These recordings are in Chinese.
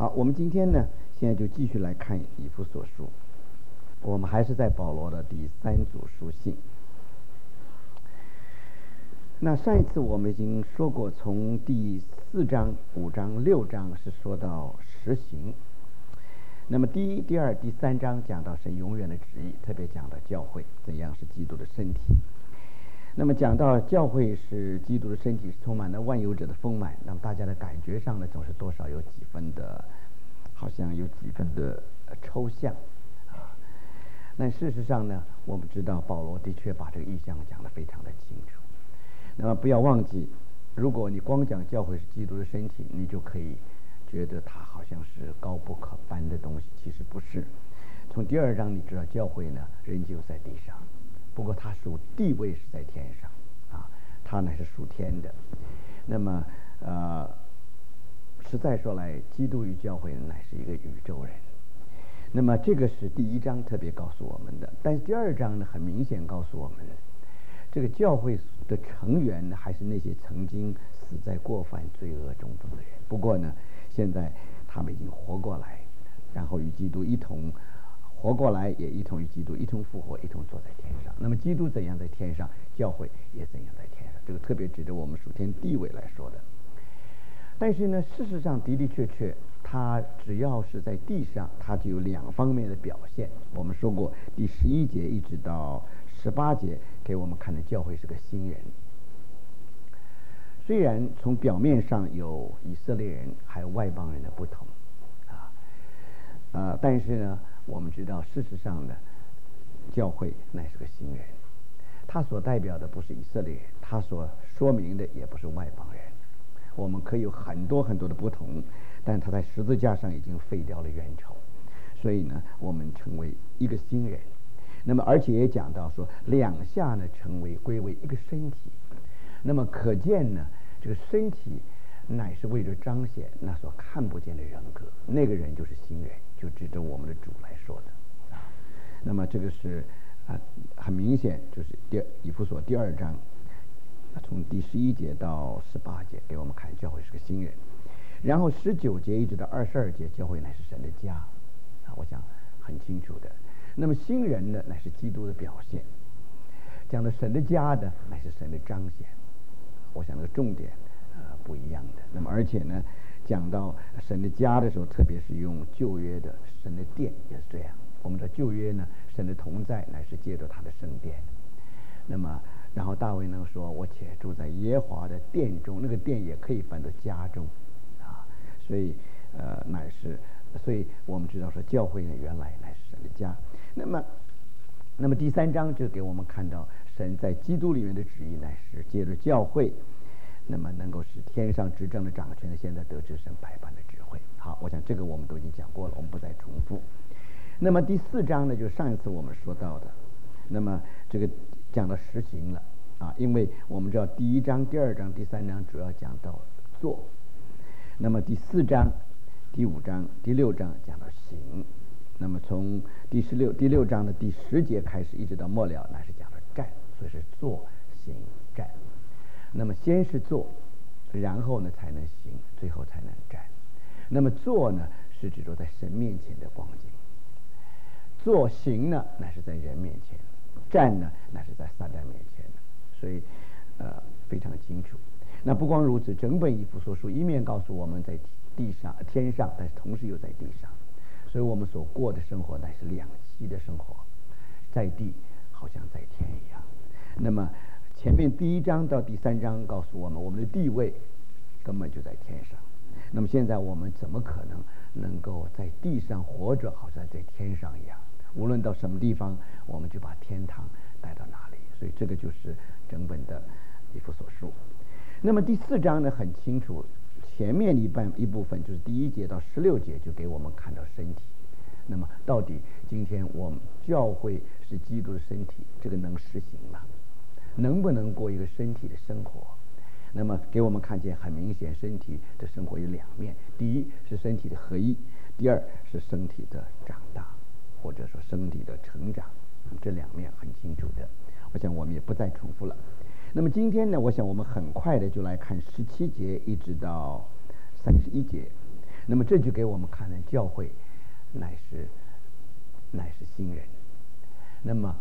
好，我们今天呢，现在就继续来看以弗所书。我们还是在保罗的第3组书信。那上一次我们已经说过，从第4章、5章、6章是说到实行。那么第1、第2、第3章讲到神永远的旨意，特别讲到教会怎样是基督的身体。那么讲到教会是基督的身体，是充满了万有者的丰满，那么大家的感觉上呢，总是多少有几分的，好像有几分的抽象啊。但事实上呢，我们知道保罗的确把这个意象讲得非常的清楚。那么不要忘记，如果你光讲教会是基督的身体，你就可以觉得它好像是高不可攀的东西，其实不是。从第2章你知道，教会呢仍旧在地上，不过它属地位是在天上啊，它乃是属天的。那么实在说来，基督与教会乃是一个宇宙人。那么这个是第1章特别告诉我们的，但是第2章呢，很明显告诉我们，这个教会的成员呢，还是那些曾经死在过犯罪恶中的人。不过呢，现在他们已经活过来，然后与基督一同活过来，也一同与基督一同复活，一同坐在天上。那么基督怎样在天上，教会也怎样在天上，这个特别指着我们属天地位来说的。但是呢，事实上的的确确，它只要是在地上，它就有2方面的表现。我们说过，第11节一直到18节给我们看的教会是个新人。虽然从表面上有以色列人还有外邦人的不同但是呢，我们知道事实上呢，教会乃是个新人，他所代表的不是以色列人，他所说明的也不是外邦人。我们可以有很多很多的不同，但他在十字架上已经废掉了冤仇，所以呢，我们成为一个新人。那么而且也讲到说，两下呢归为一个身体。那么可见呢，这个身体乃是为了彰显那所看不见的人格，那个人就是新人，就指着我们的主来说的那么这个是很明显，就是以弗所第2章从第11节到18节给我们看教会是个新人。然后19节一直到22节，教会乃是神的家我想很清楚的。那么新人呢，乃是基督的表现。讲的神的家的，乃是神的彰显。我想那个重点不一样的。那么而且呢，讲到神的家的时候，特别是用旧约的神的殿也是这样。我们的旧约呢，神的同在乃是借着他的圣殿。那么然后大卫呢说，我且住在耶和华的殿中，那个殿也可以翻作家中所以所以我们知道说，教会呢原来乃是神的家。那么第3章就给我们看到神在基督里面的旨意，乃是借着教会，那么能够使天上执政的掌权的现在得知神百般的智慧。好，我想这个我们都已经讲过了，我们不再重复。那么第4章呢，就是上一次我们说到的，那么这个讲到实行了因为我们知道第1章、第2章、第3章主要讲到做，那么第4章、第5章、第6章讲到行。那么从第6章的第10节开始，一直到末了，乃是讲到战，所以是做、行、战。那么先是做，然后呢才能行，最后才能战。那么做呢，是指着在神面前的光景；做行呢，乃是在人面前；战呢，乃是在撒旦面前的。所以非常清楚。那不光如此，整本以弗所书一面告诉我们在地上、天上，但是同时又在地上。所以我们所过的生活乃是两栖的生活，在地好像在天一样。那么前面第1章到第3章告诉我们，我们的地位根本就在天上。那么现在我们怎么可能够在地上活着，好像在天上一样？无论到什么地方，我们就把天堂带到哪里。所以这个就是整本的以弗所书。那么第4章呢，很清楚。前面一部分就是第1节到16节，就给我们看到身体。那么到底今天我们教会是基督的身体，这个能实行吗？能不能过一个身体的生活？那么给我们看见很明显，身体的生活有2面：第一是身体的合一，第2是身体的长大，或者说身体的成长。这2面很清楚的，我想我们也不再重复了。那么今天呢，我想我们很快的就来看17节一直到31节。 那么这就给我们看了，教会乃是新人。那么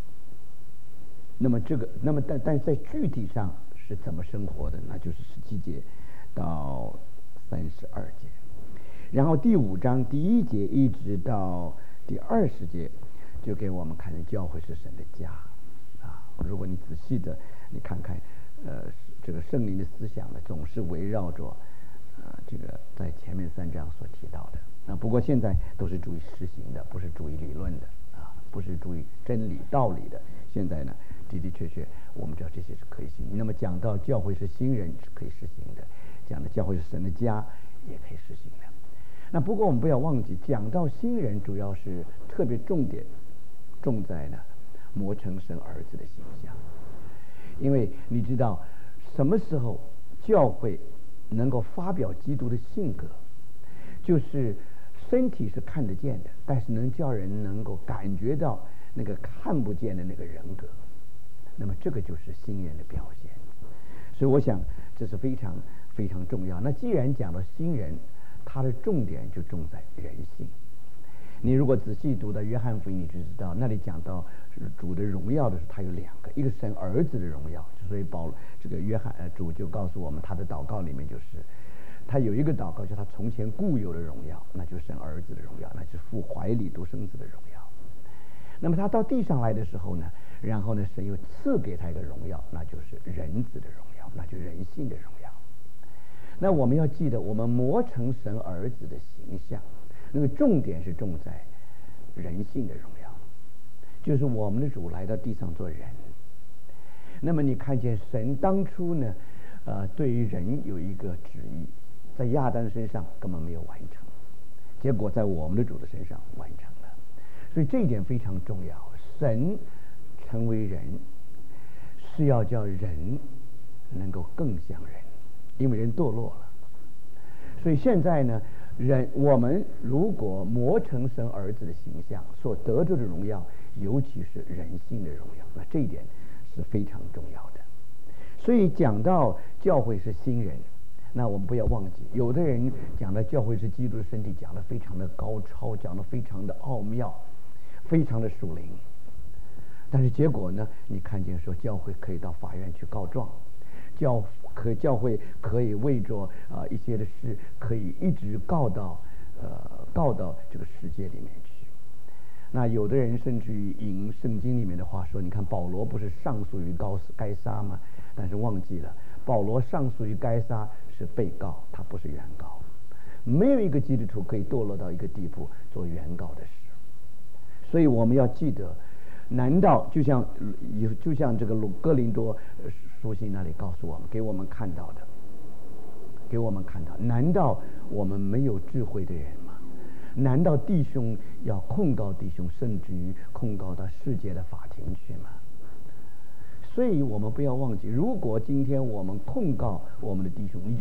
但在具体上是怎么生活的？那就是17节到32节。然后第5章第1节一直到第20节，就给我们看见教会是神的家啊。如果你仔细的你看看，这个圣灵的思想呢，总是围绕着这个在前面3章所提到的。不过现在都是注意实行的，不是注意理论的啊，不是注意真理道理的。现在呢，的确我们知道这些是可以行。那么讲到教会是新人是可以实行的，讲的教会是神的家也可以实行的。那不过我们不要忘记，讲到新人主要是特别重在呢磨成神儿子的形象。因为你知道什么时候教会能够发表基督的性格，就是身体是看得见的，但是能叫人能够感觉到那个看不见的那个人格，那么这个就是新人的表现。所以我想这是非常非常重要。那既然讲到新人，它的重点就重在人性。你如果仔细读到约翰福音，你就知道那里讲到主的荣耀的时候，它有2个，一个是神儿子的荣耀。所以这个约翰主就告诉我们，他的祷告里面就是他有一个祷告，就是他从前固有的荣耀，那就是神儿子的荣耀，那就是父怀里独生子的荣耀。那么他到地上来的时候呢，然后呢，神又赐给他一个荣耀，那就是人子的荣耀，那就是人性的荣耀。那我们要记得，我们磨成神儿子的形象，那个重点是重在人性的荣耀，就是我们的主来到地上做人。那么你看见神当初呢，对于人有一个旨意，在亚当身上根本没有完成，结果在我们的主的身上完成了。所以这一点非常重要。神成为人，是要叫人能够更像人，因为人堕落了。所以现在呢，我们如果磨成神儿子的形象，所得着的荣耀，尤其是人性的荣耀，那这一点是非常重要的。所以讲到教会是新人，那我们不要忘记，有的人讲到教会是基督的身体，讲得非常的高超，讲得非常的奥妙，非常的属灵。但是结果呢，你看见说教会可以到法院去告状，教会可以为着一些的事，可以一直告到这个世界里面去。那有的人甚至于引圣经里面的话说，你看保罗不是上诉于该撒吗？但是忘记了，保罗上诉于该撒是被告，他不是原告。没有一个基督徒可以堕落到一个地步做原告的事。所以我们要记得，难道就像这个哥林多书信那里告诉我们，给我们看到，难道我们没有智慧的人吗？难道弟兄要控告弟兄，甚至于控告到世界的法庭去吗？所以我们不要忘记，如果今天我们控告我们的弟兄，你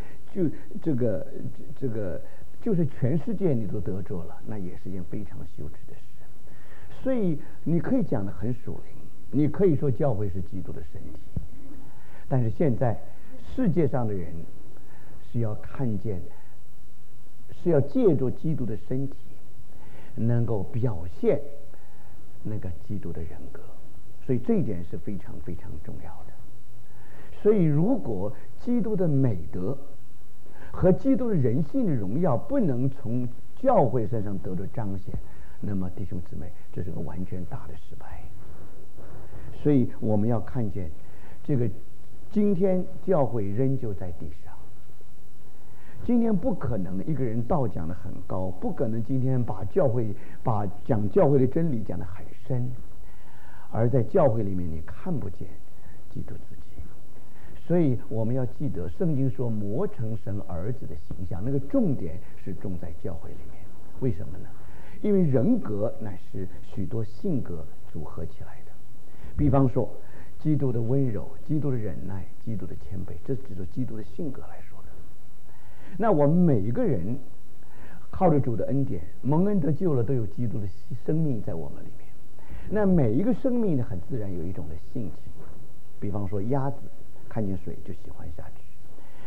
就是全世界你都得着了，那也是一件非常羞耻的事。所以你可以讲得很属灵，你可以说教会是基督的身体，但是现在世界上的人是要看见，是要借助基督的身体能够表现那个基督的人格，所以这一点是非常非常重要的。所以如果基督的美德和基督的人性的荣耀不能从教会身上得到彰显，那么弟兄姊妹，这是个完全大的失败。所以我们要看见这个，今天教会仍旧在地上，今天不可能一个人道讲得很高，不可能今天把讲教会的真理讲得很深，而在教会里面你看不见基督自己。所以我们要记得，圣经说磨成神儿子的形象，那个重点是重在教会里面。为什么呢？因为人格乃是许多性格组合起来的。比方说基督的温柔，基督的忍耐，基督的谦卑，这只是基督的性格来说的。那我们每一个人靠着主的恩典蒙恩得救了，都有基督的生命在我们里面。那每一个生命呢，很自然有一种的性情。比方说鸭子看见水就喜欢下去，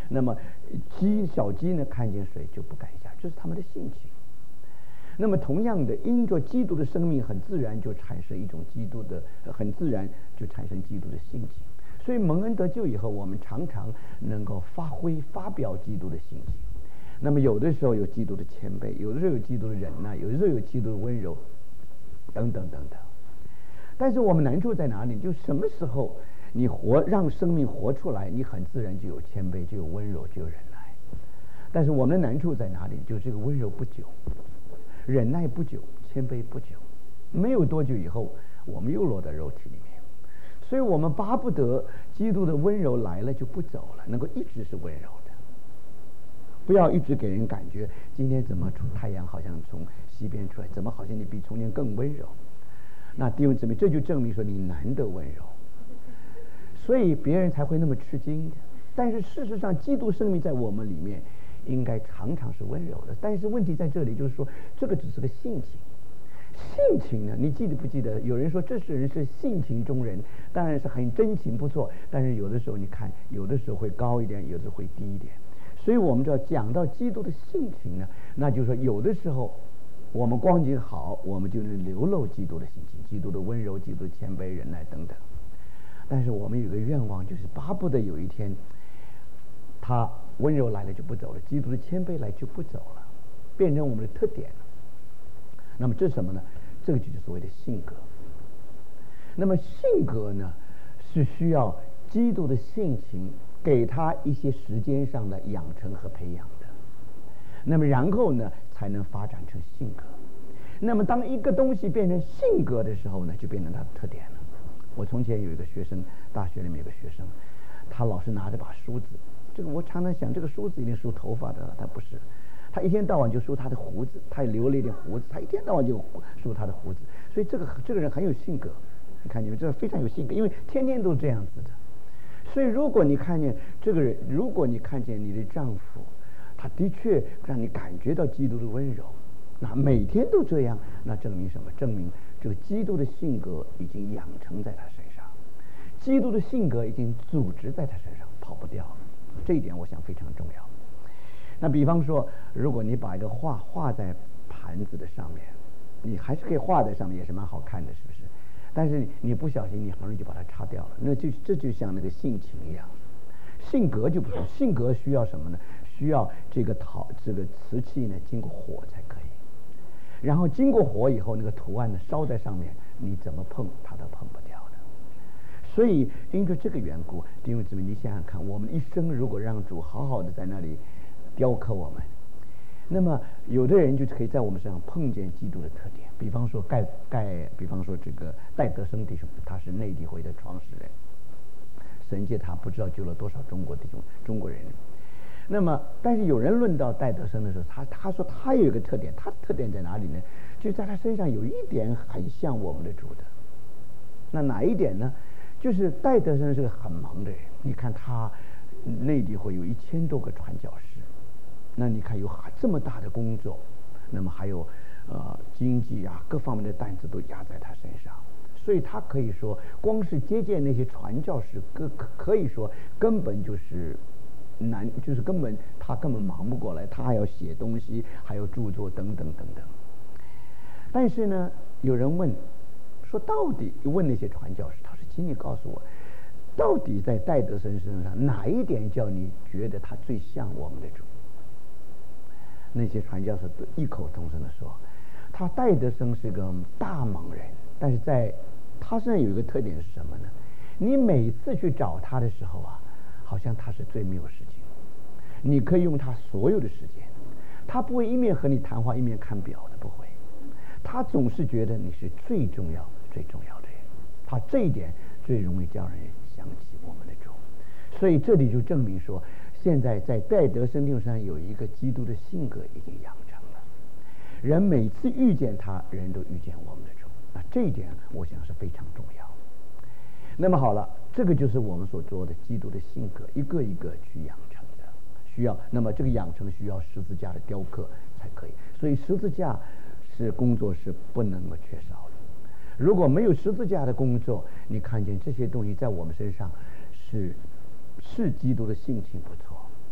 那么小鸡呢看见水就不敢下，这是他们的性情。那么同样的，因着基督的生命，很自然就产生一种基督的，很自然就产生基督的性情。所以蒙恩得救以后，我们常常能够发表基督的性情。那么有的时候有基督的谦卑，有的时候有基督的忍耐，有的时候有基督的温柔，等等等等。但是我们难处在哪里？就什么时候你让生命活出来，你很自然就有谦卑，就有温柔，就有忍耐。但是我们的难处在哪里？就这个温柔不久，忍耐不久，谦卑不久，没有多久以后，我们又落到肉体里面。所以我们巴不得基督的温柔来了就不走了，能够一直是温柔的，不要一直给人感觉今天怎么太阳好像从西边出来，怎么好像你比从前更温柔。那弟兄姊妹，这就证明说你难得温柔，所以别人才会那么吃惊的。但是事实上，基督生命在我们里面应该常常是温柔的。但是问题在这里，就是说这个只是个性情。性情呢，你记得不记得？有人说这人是性情中人，当然是很真情不错，但是有的时候你看，有的时候会高一点，有的时候会低一点。所以我们就要讲到基督的性情呢，那就是说有的时候我们光景好，我们就能流露基督的性情，基督的温柔，基督的谦卑、忍耐等等。但是我们有个愿望，就是巴不得有一天他温柔来了就不走了，基督的谦卑来就不走了，变成我们的特点了。那么这是什么呢？这个就是所谓的性格。那么性格呢，是需要基督的性情给他一些时间上的养成和培养的。那么然后呢，才能发展成性格。那么当一个东西变成性格的时候呢，就变成它的特点了。我从前有一个学生，大学里面有个学生，他老是拿着把梳子，这个我常常想，这个梳子一定梳头发的，他不是。他一天到晚就梳他的胡子，他也留了一点胡子，他一天到晚就梳他的胡子，所以这个人很有性格。你看你们这个非常有性格，因为天天都是这样子的。所以如果你看见这个人，如果你看见你的丈夫，他的确让你感觉到基督的温柔，那每天都这样，那证明什么？证明这个基督的性格已经养成在他身上，基督的性格已经组织在他身上，跑不掉。这一点我想非常重要。那比方说，如果你把一个画画在盘子的上面，你还是可以画在上面，也是蛮好看的，是不是？但是你不小心，你很容易就把它擦掉了。这就像那个性情一样，性格就不同。性格需要什么呢？需要这个瓷器呢经过火才可以，然后经过火以后，那个图案呢烧在上面，你怎么碰它都碰不掉的。所以因着这个缘故，弟兄姊妹，你想想看，我们一生如果让主好好的在那里雕刻我们，那么有的人就可以在我们身上碰见基督的特点。比方说比方说这个戴德生弟兄，他是内地会的创始人，神借他不知道救了多少中国人。那么但是有人论到戴德生的时候，他说他有一个特点，他的特点在哪里呢？就在他身上有一点很像我们的主的。那哪一点呢？就是戴德生是个很忙的人，你看他内地会有1000多个传教士，那你看有这么大的工作，那么还有经济啊各方面的担子都压在他身上，所以他可以说光是接见那些传教士，可以说根本就是就是他根本忙不过来，他还要写东西，还要著作等等等等。但是呢，有人问说，到底问那些传教士，他说：“请你告诉我，到底在戴德生身上哪一点叫你觉得他最像我们的主？”那些传教士都异口同声的说，他戴德生是个大忙人，但是在他身上有一个特点是什么呢？你每次去找他的时候啊，好像他是最没有时间，你可以用他所有的时间，他不会一面和你谈话一面看表的，不会，他总是觉得你是最重要的人，他这一点最容易叫人想起我们的主。所以这里就证明说，现在在戴德生定上有一个基督的性格已经养成了，人每次遇见他，人都遇见我们的主，那这一点我想是非常重要。那么好了，这个就是我们所做的基督的性格，一个一个去养成的，那么这个养成需要十字架的雕刻才可以。所以十字架是工作是不能够缺少的。如果没有十字架的工作，你看见这些东西在我们身上是基督的性情不错，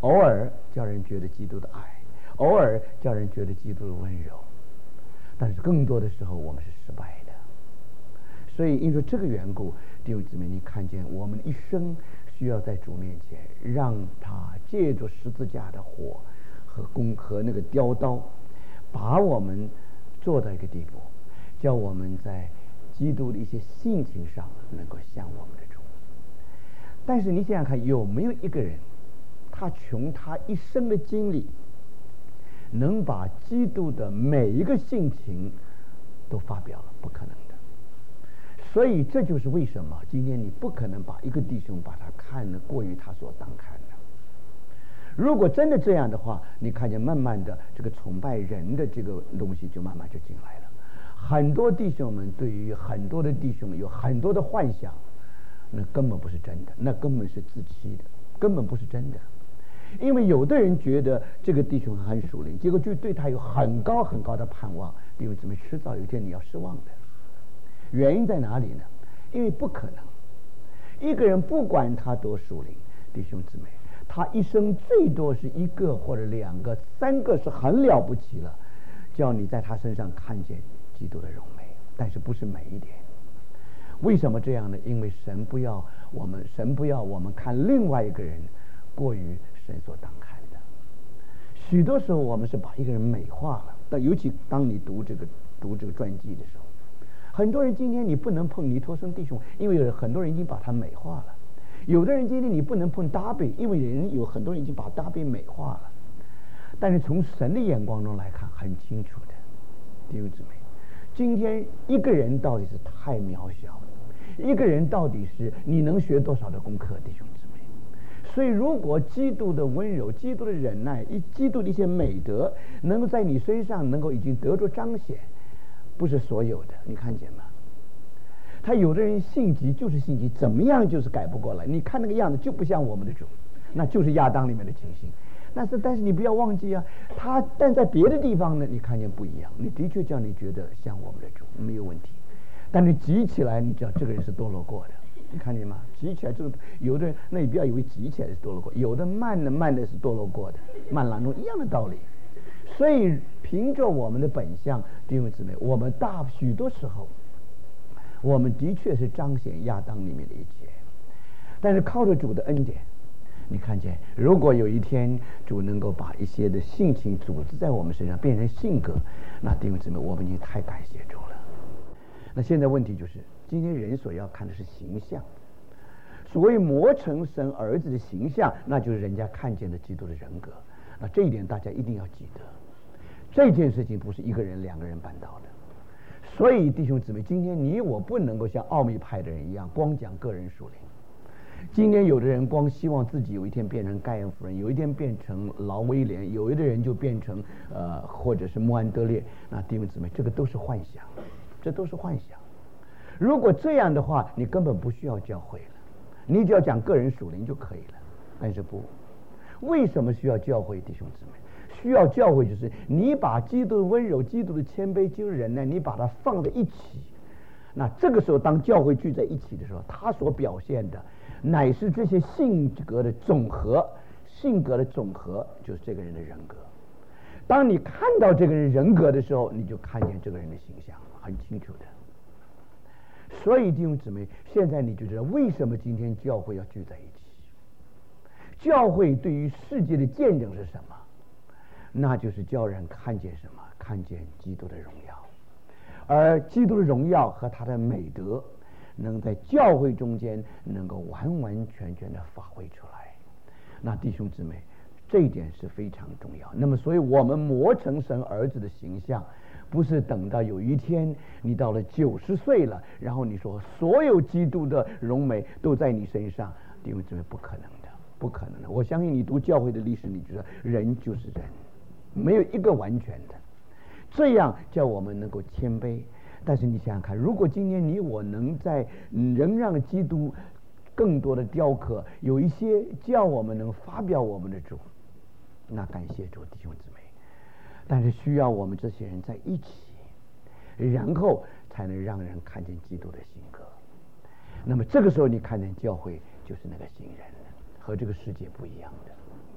偶尔叫人觉得基督的爱，偶尔叫人觉得基督的温柔，但是更多的时候我们是失败的。所以因为这个缘故，弟兄姊妹，你看见我们一生需要在主面前，让他借着十字架的火和那个雕刀，把我们做到一个地步，叫我们在基督的一些性情上能够像我们的主。但是你想想看，有没有一个人，他从他一生的经历，能把基督的每一个性情都发表了？不可能的。所以这就是为什么今天你不可能把一个弟兄把他看得过于他所当看的。如果真的这样的话，你看见慢慢的这个崇拜人的这个东西就慢慢就进来了。很多弟兄们对于很多的弟兄有很多的幻想，那根本不是真的，那根本是自欺的，根本不是真的。因为有的人觉得这个弟兄很属灵，结果就对他有很高很高的盼望，弟兄姊妹，迟早有一天你要失望的。原因在哪里呢？因为不可能，一个人不管他多属灵，弟兄姊妹，他一生最多是一个或者两个、三个是很了不起了，叫你在他身上看见基督的荣美，但是不是每一点。为什么这样呢？因为神不要我们看另外一个人过于神所当看的。许多时候我们是把一个人美化了，但尤其当你读这个传记的时候，很多人今天你不能碰尼托生弟兄，因为很多人已经把他美化了。有的人今天你不能碰大卫，因为有很多人已经把大卫美化了。但是从神的眼光中来看，很清楚的，弟兄姊妹，今天一个人到底是太渺小了，一个人到底是你能学多少的功课，弟兄姊妹。所以如果基督的温柔、基督的忍耐、基督的一些美德能够在你身上能够已经得着彰显，不是所有的，你看见吗？他有的人性急就是性急，怎么样就是改不过来。你看那个样子就不像我们的主，那就是亚当里面的情形。但是你不要忘记啊，但在别的地方呢，你看见不一样，你的确叫你觉得像我们的主，没有问题。但你急起来，你知道这个人是堕落过的，你看见吗？急起来这个有的人，那你不要以为急起来是堕落过，有的慢的是堕落过的，慢郎中一样的道理。所以凭着我们的本相，弟兄姊妹，我们许多时候我们的确是彰显亚当里面的一切，但是靠着主的恩典，你看见如果有一天主能够把一些的性情组织在我们身上变成性格，那弟兄姊妹，我们已经太感谢主了。那现在问题就是，今天人所要看的是形象，所谓磨成神儿子的形象，那就是人家看见的基督的人格。那这一点大家一定要记得，这件事情不是一个人两个人办到的。所以弟兄姊妹，今天你我不能够像奥秘派的人一样光讲个人属灵。今天有的人光希望自己有一天变成盖恩夫人，有一天变成劳威廉，有的人就变成或者是穆安德烈。那弟兄姊妹，这个都是幻想，这都是幻想。如果这样的话，你根本不需要教会了，你只要讲个人属灵就可以了。但是不，为什么需要教会？弟兄姊妹，需要教会就是你把基督的温柔、基督的谦卑、基督的忍耐，你把它放在一起。那这个时候当教会聚在一起的时候，他所表现的乃是这些性格的总和，性格的总和就是这个人的人格。当你看到这个人人格的时候，你就看见这个人的形象，很清楚的。所以弟兄姊妹，现在你就知道为什么今天教会要聚在一起。教会对于世界的见证是什么？那就是叫人看见什么？看见基督的荣耀。而基督的荣耀和他的美德能在教会中间能够完完全全的发挥出来。那弟兄姊妹，这一点是非常重要。那么所以我们磨成神儿子的形象，不是等到有一天你到了90岁了，然后你说所有基督的荣美都在你身上，弟兄姊妹，不可能的，不可能的。我相信你读教会的历史，你觉得人就是人，没有一个完全的。这样叫我们能够谦卑。但是你想想看，如果今天你我能在仍让基督更多的雕刻，有一些叫我们能发表我们的主，那感谢主，弟兄姊妹。但是需要我们这些人在一起，然后才能让人看见基督的性格。那么这个时候你看见教会就是那个新人，和这个世界不一样的。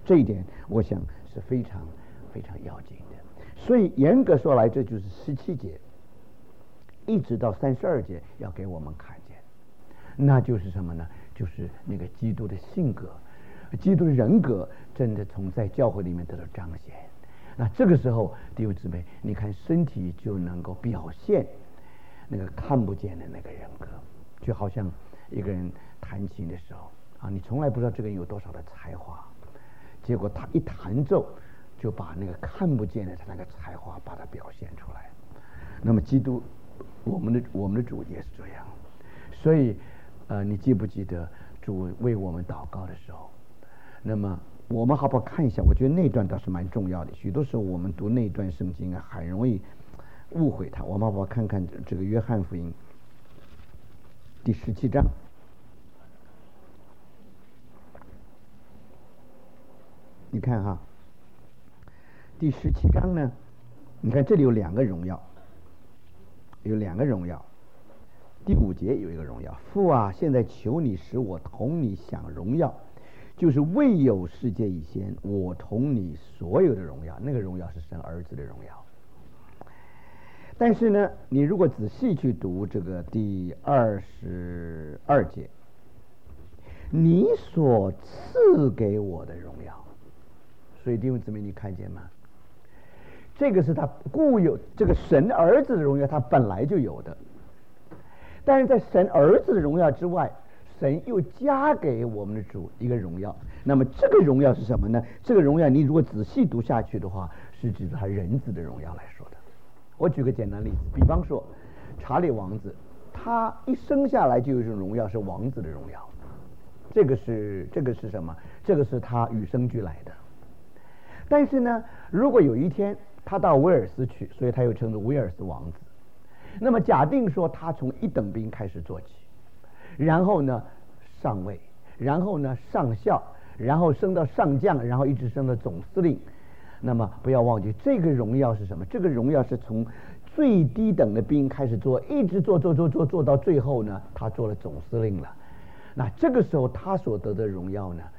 这一点我想是非常非常要紧的。所以严格说来，这就是17节一直到32节要给我们看见，那就是什么呢？就是那个基督的性格，基督的人格真的从在教会里面得到彰显。那这个时候弟兄姊妹，你看身体就能够表现那个看不见的那个人格，就好像一个人弹琴的时候啊，你从来不知道这个人有多少的才华，结果他一弹奏就把那个看不见的他那个才华把它表现出来。那么基督我们的主也是这样。所以你记不记得主为我们祷告的时候，那么我们好不好看一下？我觉得那段倒是蛮重要的。许多时候我们读那段圣经啊，很容易误会它。我们好不好看看这个约翰福音第17章？你看哈，第17章呢，你看这里有2个荣耀，有2个荣耀。第5节有一个荣耀，父啊，现在求你使我同你享荣耀，就是未有世界以前，我同你所有的荣耀。那个荣耀是神儿子的荣耀。但是呢，你如果仔细去读这个第22节，你所赐给我的荣耀。所以弟兄姊妹，你看见吗？这个是他固有，这个神儿子的荣耀他本来就有的，但是在神儿子的荣耀之外，神又加给我们的主一个荣耀。那么这个荣耀是什么呢？这个荣耀你如果仔细读下去的话，是指他人子的荣耀来说的。我举个简单例子，比方说查理王子，他一生下来就有一种荣耀，是王子的荣耀。这个是什么？这个是他与生俱来的。但是呢，如果有一天他到威尔斯去，所以他又称作威尔斯王子。那么假定说他从1等兵开始做起，然后呢上尉，然后呢上校，然后升到上将，然后一直升到总司令。那么不要忘记，这个荣耀是什么？这个荣耀是从最低等的兵开始做，一直做到最后呢，他做了总司令了。那这个时候他所得的荣耀呢，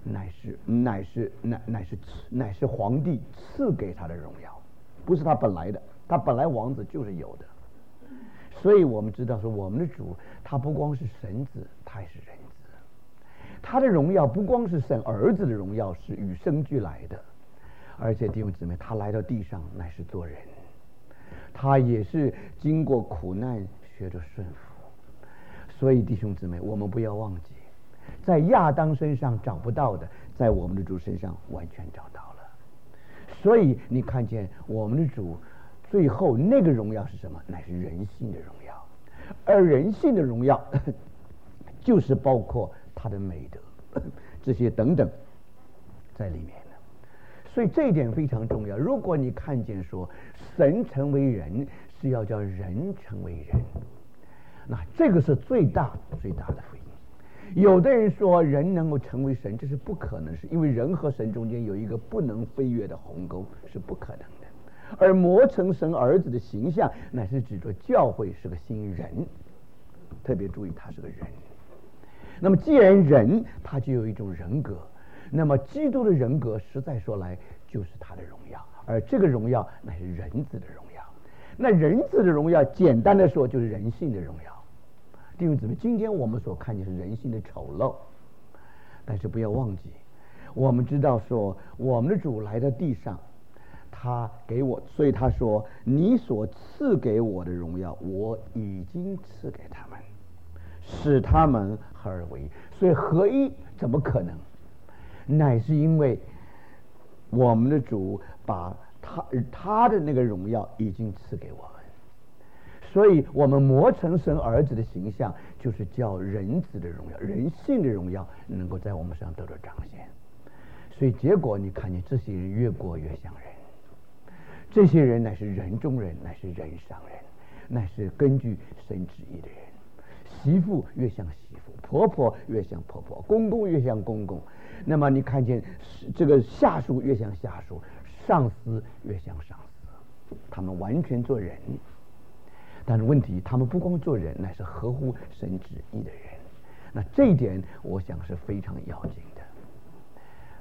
乃是皇帝赐给他的荣耀，不是他本来的。他本来王子就是有的。所以我们知道说，我们的主他不光是神子，他也是人子。他的荣耀不光是神儿子的荣耀，是与生俱来的。而且弟兄姊妹，他来到地上乃是做人，他也是经过苦难学着顺服。所以弟兄姊妹，我们不要忘记，在亚当身上找不到的，在我们的主身上完全找到了。所以你看见我们的主最后那个荣耀是什么？乃是人性的荣耀。而人性的荣耀就是包括他的美德这些等等在里面的。所以这一点非常重要。如果你看见说神成为人是要叫人成为人，那这个是最大的福音。有的人说人能够成为神，这是不可能，是因为人和神中间有一个不能飞越的鸿沟，是不可能的。而磨成神儿子的形象，乃是指着教会是个新人。特别注意，他是个人。那么既然人，他就有一种人格，那么基督的人格实在说来就是他的荣耀，而这个荣耀乃是人子的荣耀。那人子的荣耀简单的说就是人性的荣耀。弟兄姊妹，今天我们所看见是人性的丑陋，但是不要忘记，我们知道说我们的主来到地上，他给我，所以他说你所赐给我的荣耀我已经赐给他们，使他们合而为一。所以合一怎么可能？乃是因为我们的主把他的那个荣耀已经赐给我们。所以我们磨成神儿子的形象，就是叫人子的荣耀，人性的荣耀能够在我们身上得到彰显。所以结果你看见这些人越过越像人，这些人乃是人中人，乃是人上人，乃是根据神旨意的人。媳妇越像媳妇，婆婆越像婆婆，公公越像公公。那么你看见这个下属越像下属，上司越像上司，他们完全做人。但是问题，他们不光做人，乃是合乎神旨意的人。那这一点我想是非常要紧的。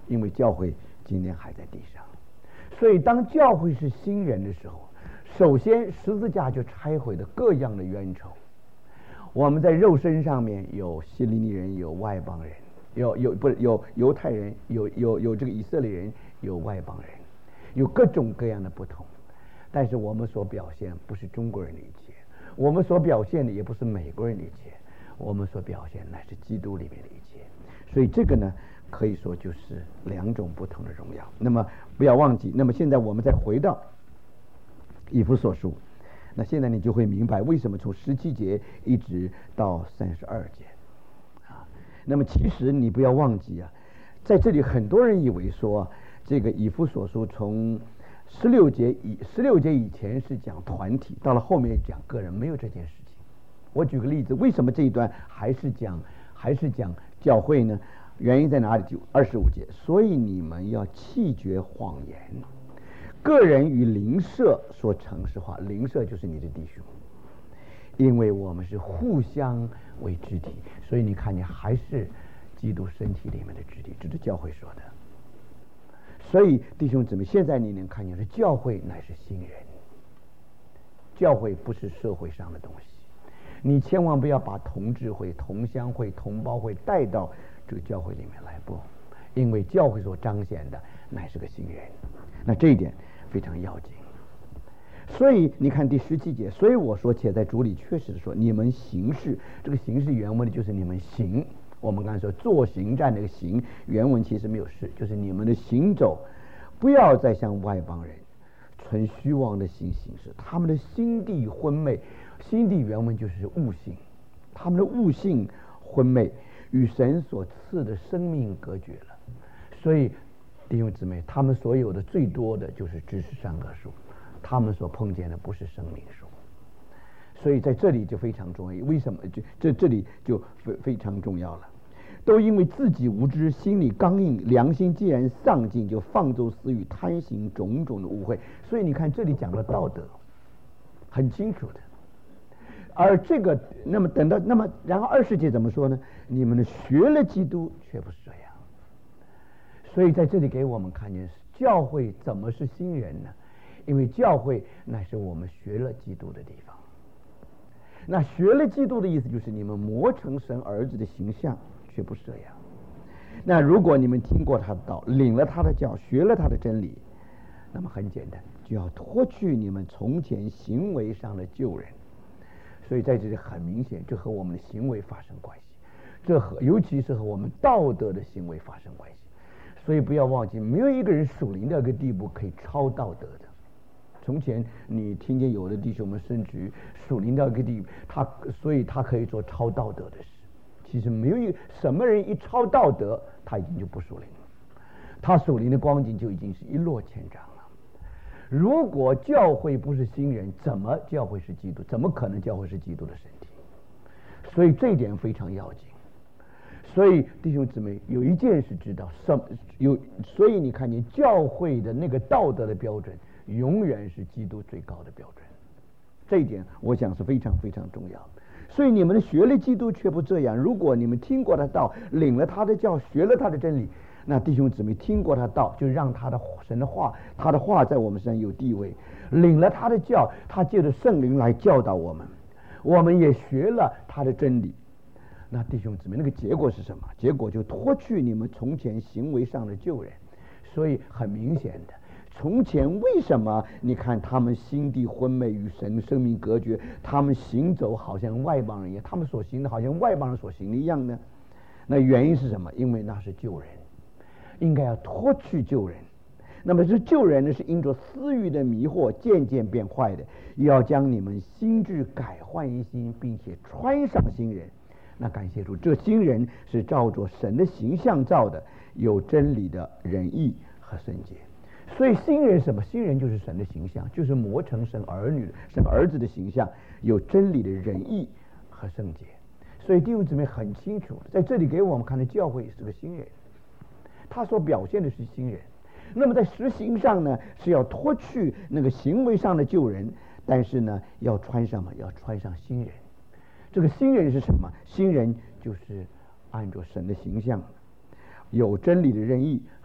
因为教会今天还在地上。所以当教会是新人的时候，首先十字架就拆毁了各样的冤仇。我们在肉身上面有希利尼人，有外邦人，有犹太人，有这个以色列人，有外邦人，有各种各样的不同。但是我们所表现不是中国人的一切，我们所表现的也不是美国人的一切，我们所表现乃是基督里面的一切。所以这个呢，可以说就是两种不同的荣耀。那么不要忘记，那么现在我们再回到以弗所书，那现在你就会明白为什么从17节一直到32节啊。那么其实你不要忘记啊，在这里很多人以为说这个以弗所书从16节以前是讲团体，到了后面讲个人，没有这件事情。我举个例子，为什么这一段还是讲教会呢？原因在哪里？就25节，所以你们要弃绝谎言，个人与邻舍说诚实话，邻舍就是你的弟兄，因为我们是互相为肢体。所以你看，你还是基督身体里面的肢体，这是教会说的。所以弟兄姊妹，现在你能看见，是教会乃是新人，教会不是社会上的东西。你千万不要把同志会、同乡会、同胞会带到这个教会里面来，不，因为教会所彰显的乃是个新人，那这一点非常要紧。所以你看第17节，所以我说，且在主里确实说，你们行事，这个行事原文的就是你们行。我们刚才说做行战那个行，原文其实没有事，就是你们的行走，不要再像外邦人存虚妄的行事，他们的心地昏昧。心地原文就是悟性，他们的悟性昏昧，与神所赐的生命隔绝了。所以弟兄姊妹，他们所有的最多的就是知识善恶树，他们所碰见的不是生命树。所以在这里就非常重要。为什么？这里就非常重要了。都因为自己无知，心里刚硬，良心既然丧尽，就放纵私欲，贪行种种的污秽。所以你看，这里讲了道德，很清楚的。而这个，那么然后20节怎么说呢？你们学了基督，却不是这样。所以在这里给我们看见，教会怎么是新人呢？因为教会乃是我们学了基督的地方。那学了基督的意思就是你们磨成神儿子的形象，却不是这样。那如果你们听过他的道，领了他的教，学了他的真理，那么很简单，就要脱去你们从前行为上的旧人。所以在这里很明显，这和我们的行为发生关系，尤其是和我们道德的行为发生关系。所以不要忘记，没有一个人属灵到一个地步可以超道德的。从前你听见有的弟兄们甚至于属灵到一个地步，所以他可以做超道德的事。其实没有什么人一超道德，他已经就不属灵了，他属灵的光景就已经是一落千丈了。如果教会不是新人，怎么教会是基督？怎么可能教会是基督的身体？所以这一点非常要紧。所以弟兄姊妹，有一件事知道，所以你看见教会的那个道德的标准，永远是基督最高的标准。这一点我想是非常非常重要。所以你们学了基督却不这样。如果你们听过他道，领了他的教，学了他的真理，那弟兄姊妹听过他道，就让他的神的话，他的话在我们身上有地位。领了他的教，他借着圣灵来教导我们，我们也学了他的真理。那弟兄姊妹，那个结果是什么？结果就脱去你们从前行为上的旧人。所以很明显的，从前为什么你看他们心地昏昧，与神生命隔绝，他们行走好像外邦人一样，他们所行的好像外邦人所行的一样呢？那原因是什么？因为那是旧人，应该要脱去旧人。那么这旧人呢，是因着私欲的迷惑渐渐变坏的，要将你们心智改换一新，并且穿上新人。那感谢主，这新人是照着神的形象造的，有真理的仁义和圣洁。所以新人什么？新人就是神的形象，就是磨成神儿子的形象，有真理的仁义和圣洁。所以弟兄姊妹很清楚，在这里给我们看的教会是个新人，他所表现的是新人。那么在实行上呢，是要脱去那个行为上的旧人，但是呢，要穿上要穿上新人。这个新人是什么？新人就是按照神的形象，有真理的仁义和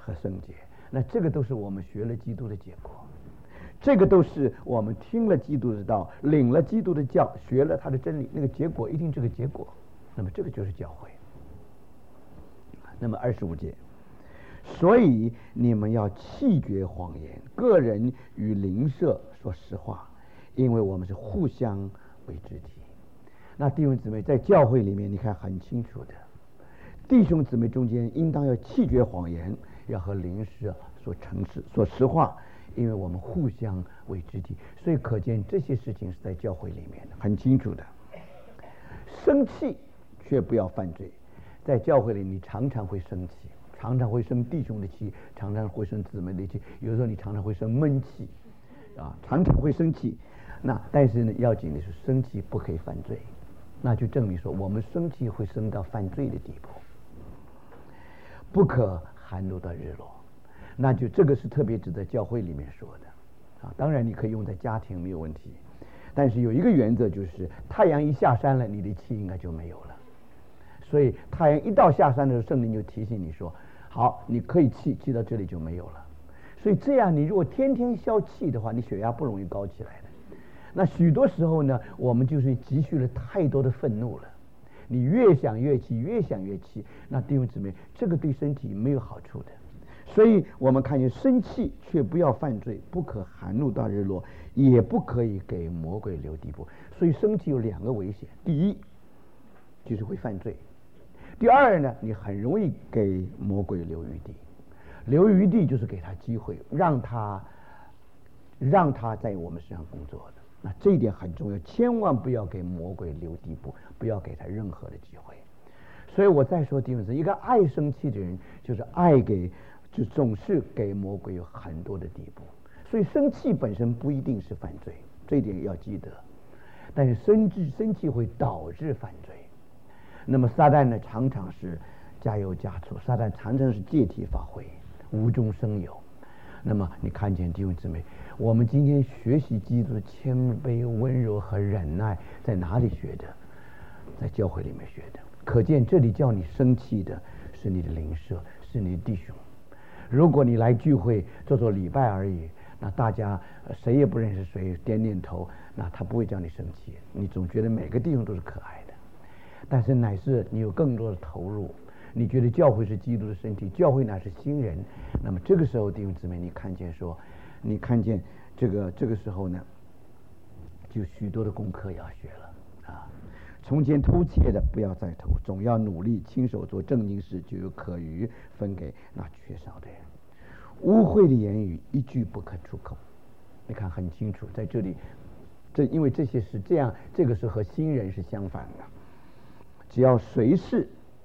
和圣洁。那这个都是我们学了基督的结果，这个都是我们听了基督的道，领了基督的教，学了他的真理，那个结果一定这个结果。那么这个就是教会。那么25节，所以你们要弃绝谎言，个人与邻舍说实话，因为我们是互相为肢体。那弟兄姊妹在教会里面，你看很清楚的，弟兄姊妹中间应当要弃绝谎言，要和邻舍说诚实说实话，因为我们互相为肢体。所以可见这些事情是在教会里面的，很清楚的。生气却不要犯罪。在教会里你常常会生气，常常会生弟兄的气，常常会生姊妹的气，有时候你常常会生闷气常常会生气。那但是呢，要紧的是生气不可以犯罪，那就证明说我们生气会升到犯罪的地步。不可含怒到日落，那就这个是特别指在教会里面说的当然你可以用在家庭没有问题，但是有一个原则，就是太阳一下山了，你的气应该就没有了。所以太阳一到下山的时候，圣灵就提醒你说，好，你可以气到这里就没有了。所以这样你如果天天消气的话，你血压不容易高起来的。那许多时候呢，我们就是积蓄了太多的愤怒了，你越想越气，越想越气，那弟兄姊妹，这个对身体没有好处的。所以我们看见生气却不要犯罪，不可含怒到日落，也不可以给魔鬼留地步。所以生气有两个危险，第一就是会犯罪，第二呢，你很容易给魔鬼留余地。留余地就是给他机会，让他在我们身上工作的。那这一点很重要，千万不要给魔鬼留地步，不要给他任何的机会。所以我再说弟兄姊妹，一个爱生气的人，就是就总是给魔鬼有很多的地步。所以生气本身不一定是犯罪，这一点要记得。但是生气会导致犯罪。那么撒旦呢，常常是加油加醋，撒旦常常是借题发挥，无中生有。那么你看见弟兄姊妹，我们今天学习基督的谦卑、温柔和忍耐，在哪里学的？在教会里面学的。可见这里叫你生气的是你的邻舍，是你的弟兄。如果你来聚会做礼拜而已，那大家谁也不认识谁，点点头，那他不会叫你生气，你总觉得每个弟兄都是可爱的。但是乃是你有更多的投入，你觉得教会是基督的身体，教会乃是新人，那么这个时候弟兄姊妹，你看见这个时候呢，就许多的功课要学了从前偷窃的不要再偷，总要努力亲手做正经事，就有可余分给那缺少的人。污秽的言语一句不可出口。你看很清楚，在这里，因为这些是这样，这个是和新人是相反的。只要随时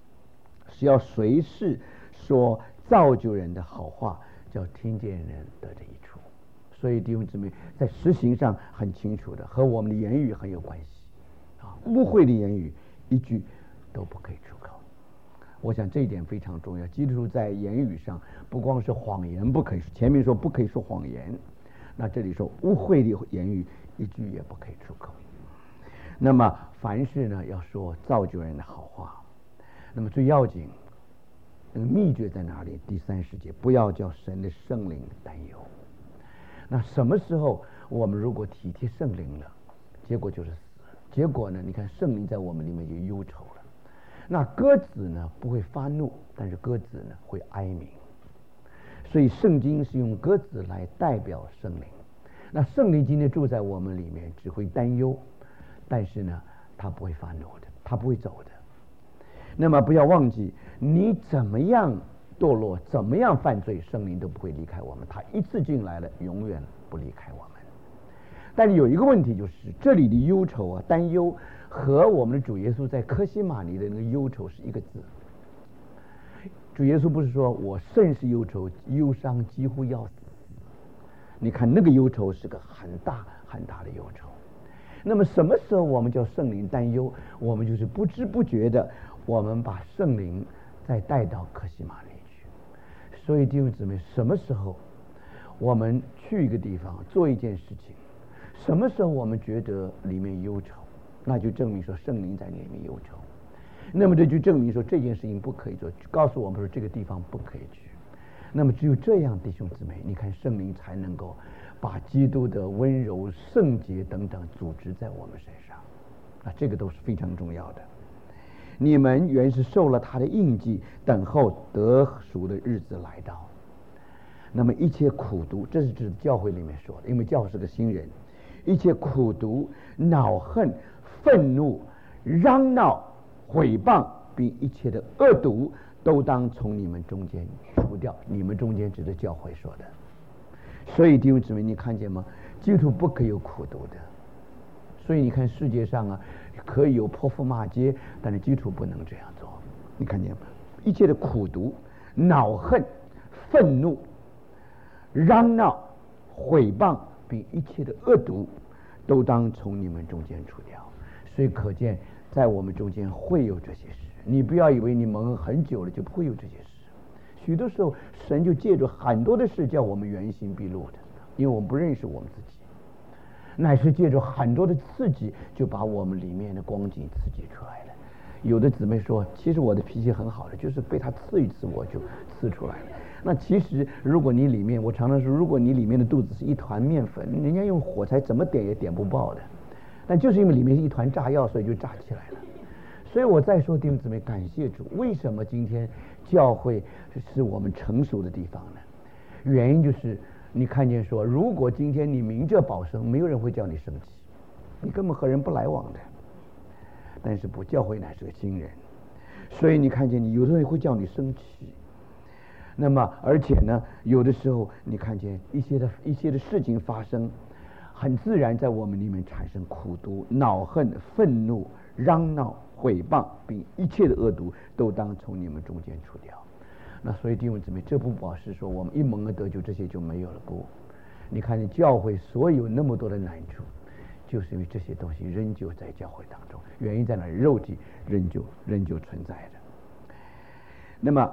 说造就人的好话，叫听见人得着益处。所以弟兄姊妹，在实行上很清楚的，和我们的言语很有关系污秽的言语一句都不可以出口。我想这一点非常重要。基督徒在言语上不光是谎言不可以，前面说不可以说谎言，那这里说污秽的言语一句也不可以出口。那么凡事呢，要说造就人的好话。那么最要紧，那个秘诀在哪里？第30节，不要叫神的圣灵担忧。那什么时候我们如果体贴圣灵了，结果就是死。结果呢，你看圣灵在我们里面就忧愁了。那鸽子呢不会发怒，但是鸽子呢会哀鸣。所以圣经是用鸽子来代表圣灵。那圣灵今天住在我们里面，只会担忧，但是呢他不会发怒的，他不会走的。那么不要忘记，你怎么样堕落，怎么样犯罪，圣灵都不会离开我们，他一次进来了，永远不离开我们。但是有一个问题，就是这里的忧愁担忧和我们的主耶稣在客西马尼的那个忧愁是一个字。主耶稣不是说我甚是忧愁，忧伤几乎要死。你看那个忧愁是个很大很大的忧愁。那么什么时候我们叫圣灵担忧？我们就是不知不觉的，我们把圣灵再带到客西马尼去。所以弟兄姊妹，什么时候我们去一个地方做一件事情，什么时候我们觉得里面忧愁，那就证明说圣灵在里面忧愁。那么这就证明说这件事情不可以做，告诉我们说这个地方不可以去。 那么只有这样，弟兄姊妹，你看圣灵才能够把基督的温柔、圣洁等等组织在我们身上，这个都是非常重要的。你们原是受了他的印记，等候得赎的日子来到。那么一切苦毒，这是指教会里面说的，因为教会是个新人，一切苦毒、恼恨、愤怒、嚷闹、毁谤，并一切的恶毒，都当从你们中间除掉。你们中间指的教会说的。所以弟兄姊妹，你看见吗？基督徒不可以有苦毒的。所以你看世界上可以有泼妇骂街，但是基督徒不能这样做。你看见吗？一切的苦毒、恼恨、愤怒、嚷闹、毁谤，并一切的恶毒，都当从你们中间除掉。所以可见，在我们中间会有这些事。你不要以为你蒙恩很久了就不会有这些事。许多时候，神就借助很多的事叫我们原形毕露的，因为我们不认识我们自己，乃是借助很多的刺激，就把我们里面的光景刺激出来了。有的姊妹说，其实我的脾气很好的，就是被他刺一刺我就刺出来了。那其实如果你里面，我常常说，如果你里面的肚子是一团面粉，人家用火柴怎么点也点不爆的，但就是因为里面是一团炸药，所以就炸起来了。所以我再说，弟兄姊妹，感谢主。为什么今天教会是我们成熟的地方呢？原因就是你看见说，如果今天你明哲保身，没有人会叫你生气，你根本和人不来往的。但是不，教会乃是个新人，所以你看见你有的人会叫你生气。那么而且呢，有的时候你看见一些的事情发生，很自然在我们里面产生苦毒、恼恨、愤怒、嚷闹、毁谤，并一切的恶毒，都当从你们中间除掉。那所以弟兄姊妹，这不表示说我们一蒙恩得救，这些就没有了。不，你看见教会所有那么多的难处，就是因为这些东西仍旧在教会当中。原因在哪里？肉体仍旧存在的。那么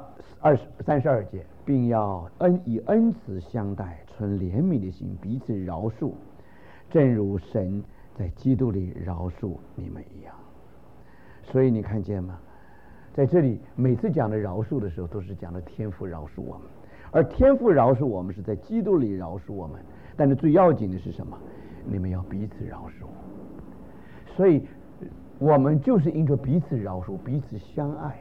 32节，并要以恩慈相待，存怜悯的心，彼此饶恕，正如神在基督里饶恕你们一样。所以你看见吗？在这里每次讲的饶恕的时候，都是讲的天父饶恕我们，而天父饶恕我们是在基督里饶恕我们。但是最要紧的是什么？你们要彼此饶恕。所以我们就是因着彼此饶恕，彼此相爱。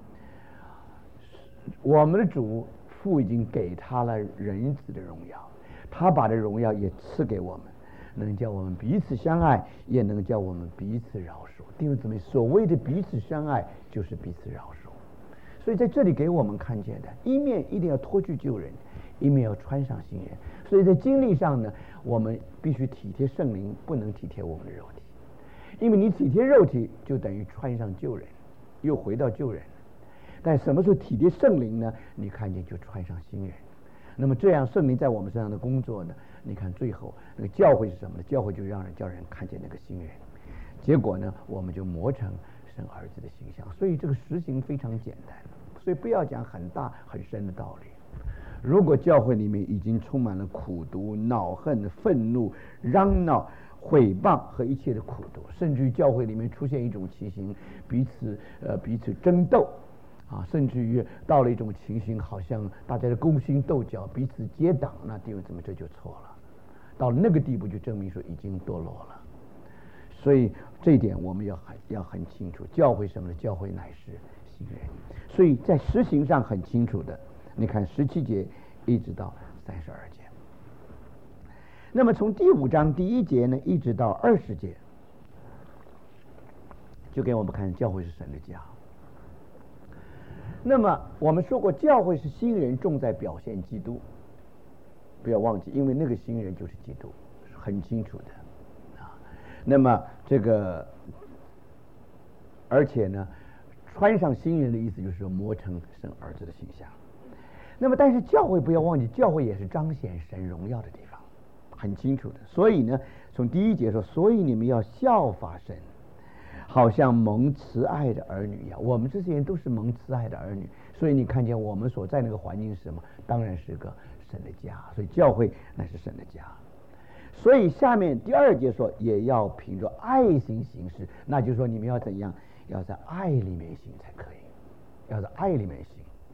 我们的主父已经给他了人子的荣耀，他把这荣耀也赐给我们，能叫我们彼此相爱，也能叫我们彼此饶恕。弟兄姊妹，所谓的彼此相爱，就是彼此饶恕。所以在这里给我们看见的，一面一定要脱去旧人，一面要穿上新人。所以在经历上呢，我们必须体贴圣灵，不能体贴我们的肉体，因为你体贴肉体，就等于穿上旧人，又回到旧人。但什么时候体贴圣灵呢？你看见就穿上新人。那么这样圣灵在我们身上的工作呢？你看最后那个教会是什么呢？教会就叫人看见那个新人，结果呢，我们就磨成神儿子的形象。所以这个实行非常简单，所以不要讲很大很深的道理。如果教会里面已经充满了苦毒、恼恨、愤怒、嚷闹、毁谤和一切的苦毒，甚至于教会里面出现一种情形，彼此争斗甚至于到了一种情形，好像大家的勾心斗角，彼此结党，那弟兄姊妹，这就错了。到了那个地步，就证明说已经堕落了。所以这一点我们要很清楚，教会什么呢？教会乃是新人。所以在实行上很清楚的，你看17节一直到32节。那么从第5章第1节呢，一直到20节，就给我们看教会是神的家。那么我们说过，教会是新人重在表现基督，不要忘记，因为那个新人就是基督，很清楚的那么这个，而且呢，穿上新人的意思就是说磨成神儿子的形象。那么但是教会不要忘记，教会也是彰显神荣耀的地方，很清楚的。所以呢，从第1节说，所以你们要效法神，好像蒙慈爱的儿女一样。我们这些人都是蒙慈爱的儿女，所以你看见我们所在那个环境是什么？当然是个神的家。所以教会那是神的家。所以下面第2节说，也要凭着爱心行事。那就是说你们要怎样？要在爱里面行才可以，要在爱里面行。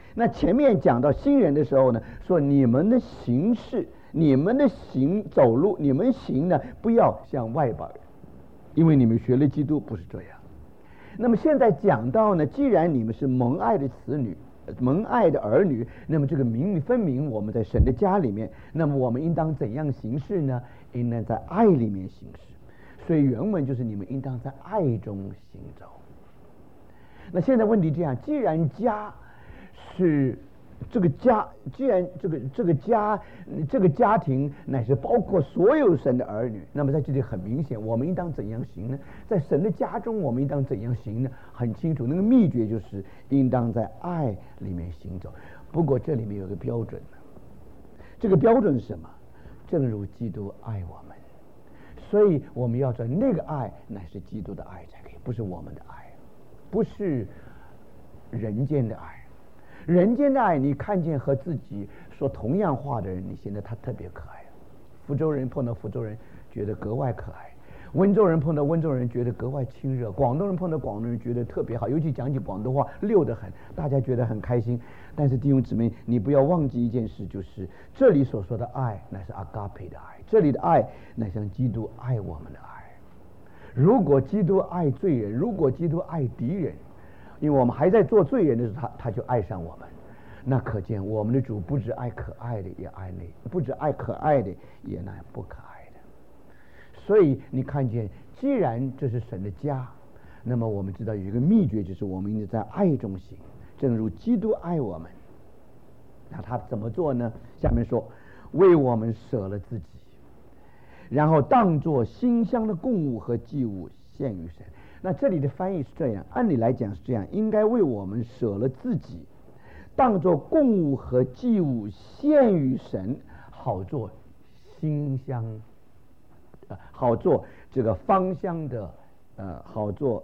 那前面讲到新人的时候呢，说你们的行事，你们的走路，你们行呢，不要像外邦人，因为你们学了基督不是这样。那么现在讲到呢，既然你们是蒙爱的子女，蒙爱的儿女，那么这个名誉分明，我们在神的家里面，那么我们应当怎样行事呢？应当在爱里面行事。所以原文就是你们应当在爱中行走。那现在问题这样，既然家是这个家，既然这个家庭乃是包括所有神的儿女，那么在这里很明显，我们应当怎样行呢？在神的家中，我们应当怎样行呢？很清楚，那个秘诀就是应当在爱里面行走。不过这里面有个标准呢，这个标准是什么？正如基督爱我们，所以我们要知道那个爱乃是基督的爱才可以，不是我们的爱，不是人间的爱。人间的爱，你看见和自己说同样话的人，你显得他特别可爱。福州人碰到福州人觉得格外可爱，温州人碰到温州人觉得格外亲热，广东人碰到广东人觉得特别好，尤其讲起广东话溜得很，大家觉得很开心。但是弟兄姊妹，你不要忘记一件事，就是这里所说的爱乃是阿嘎培的爱，这里的爱乃像基督爱我们的爱。如果基督爱罪人，如果基督爱敌人，因为我们还在做罪人的时候，他就爱上我们，那可见我们的主不只爱可爱的，也爱那不只爱可爱的，也爱不可爱的。所以你看见，既然这是神的家，那么我们知道有一个秘诀，就是我们应该在爱中行，正如基督爱我们。那他怎么做呢？下面说，为我们舍了自己，然后当作馨香的供物和祭物献于神。那这里的翻译是这样，按理来讲是这样，应该为我们舍了自己，当作供物和祭物献于神，好做馨香，好做这个芳香的，好做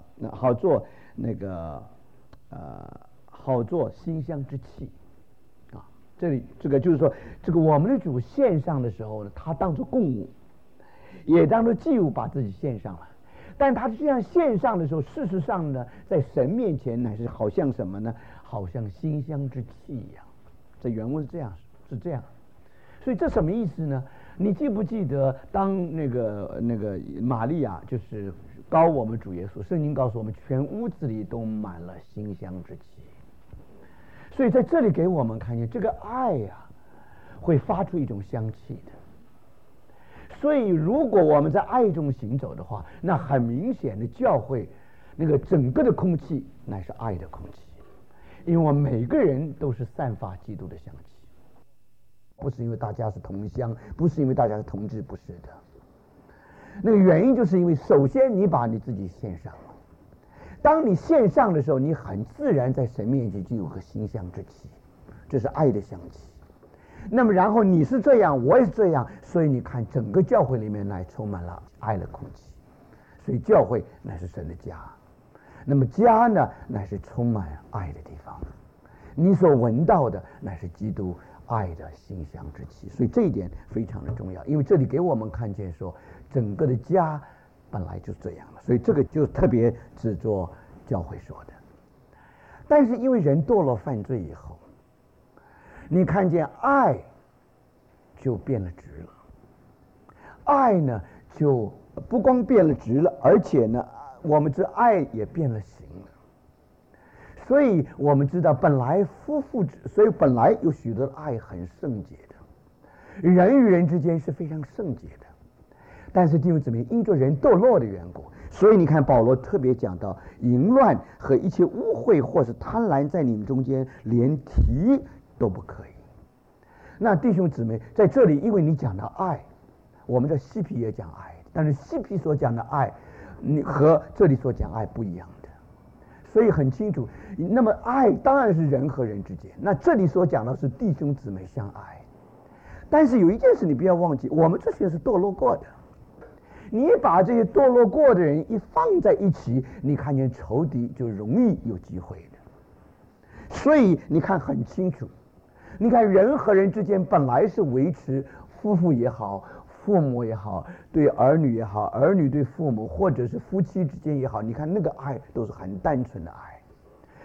馨香之气啊。这里这个就是说，这个我们的主献上的时候呢，他当作供物，也当作祭物把自己献上了。但他这样献上的时候，事实上呢，在神面前乃是好像什么呢？好像馨香之气一样。这原文是这样。所以这什么意思呢？你记不记得当那个玛利亚就是膏我们主耶稣，圣经告诉我们，全屋子里都满了馨香之气。所以在这里给我们看见，这个爱呀，会发出一种香气的。所以如果我们在爱中行走的话，那很明显的教会那个整个的空气乃是爱的空气，因为我们每个人都是散发基督的香气，不是因为大家是同乡，不是因为大家是同志，不是的。那个原因就是因为首先你把你自己献上了，当你献上的时候，你很自然在神面前就有个馨香之气，这是爱的香气。那么然后你是这样，我也是这样，所以你看整个教会里面乃充满了爱的空气，所以教会乃是神的家。那么家呢，乃是充满爱的地方，你所闻到的乃是基督爱的馨香之气。所以这一点非常的重要，因为这里给我们看见说整个的家本来就是这样的，所以这个就特别指着教会说的。但是因为人堕落犯罪以后，你看见爱就变了质了，爱呢就不光变了质了，而且呢我们这爱也变了形了。所以我们知道本来所以本来有许多的爱很圣洁的，人与人之间是非常圣洁的。但是弟兄姊妹，因着人堕落的缘故，所以你看保罗特别讲到淫乱和一切污秽或是贪婪在你们中间连提都不可以。那弟兄姊妹在这里，因为你讲到爱，我们的西皮也讲爱，但是西皮所讲的爱你和这里所讲爱不一样的，所以很清楚。那么爱当然是人和人之间，那这里所讲的是弟兄姊妹相爱。但是有一件事你不要忘记，我们这些是堕落过的，你把这些堕落过的人一放在一起，你看见仇敌就容易有机会的。所以你看很清楚，你看人和人之间本来是维持夫妇也好，父母也好，对儿女也好，儿女对父母，或者是夫妻之间也好，你看那个爱都是很单纯的爱。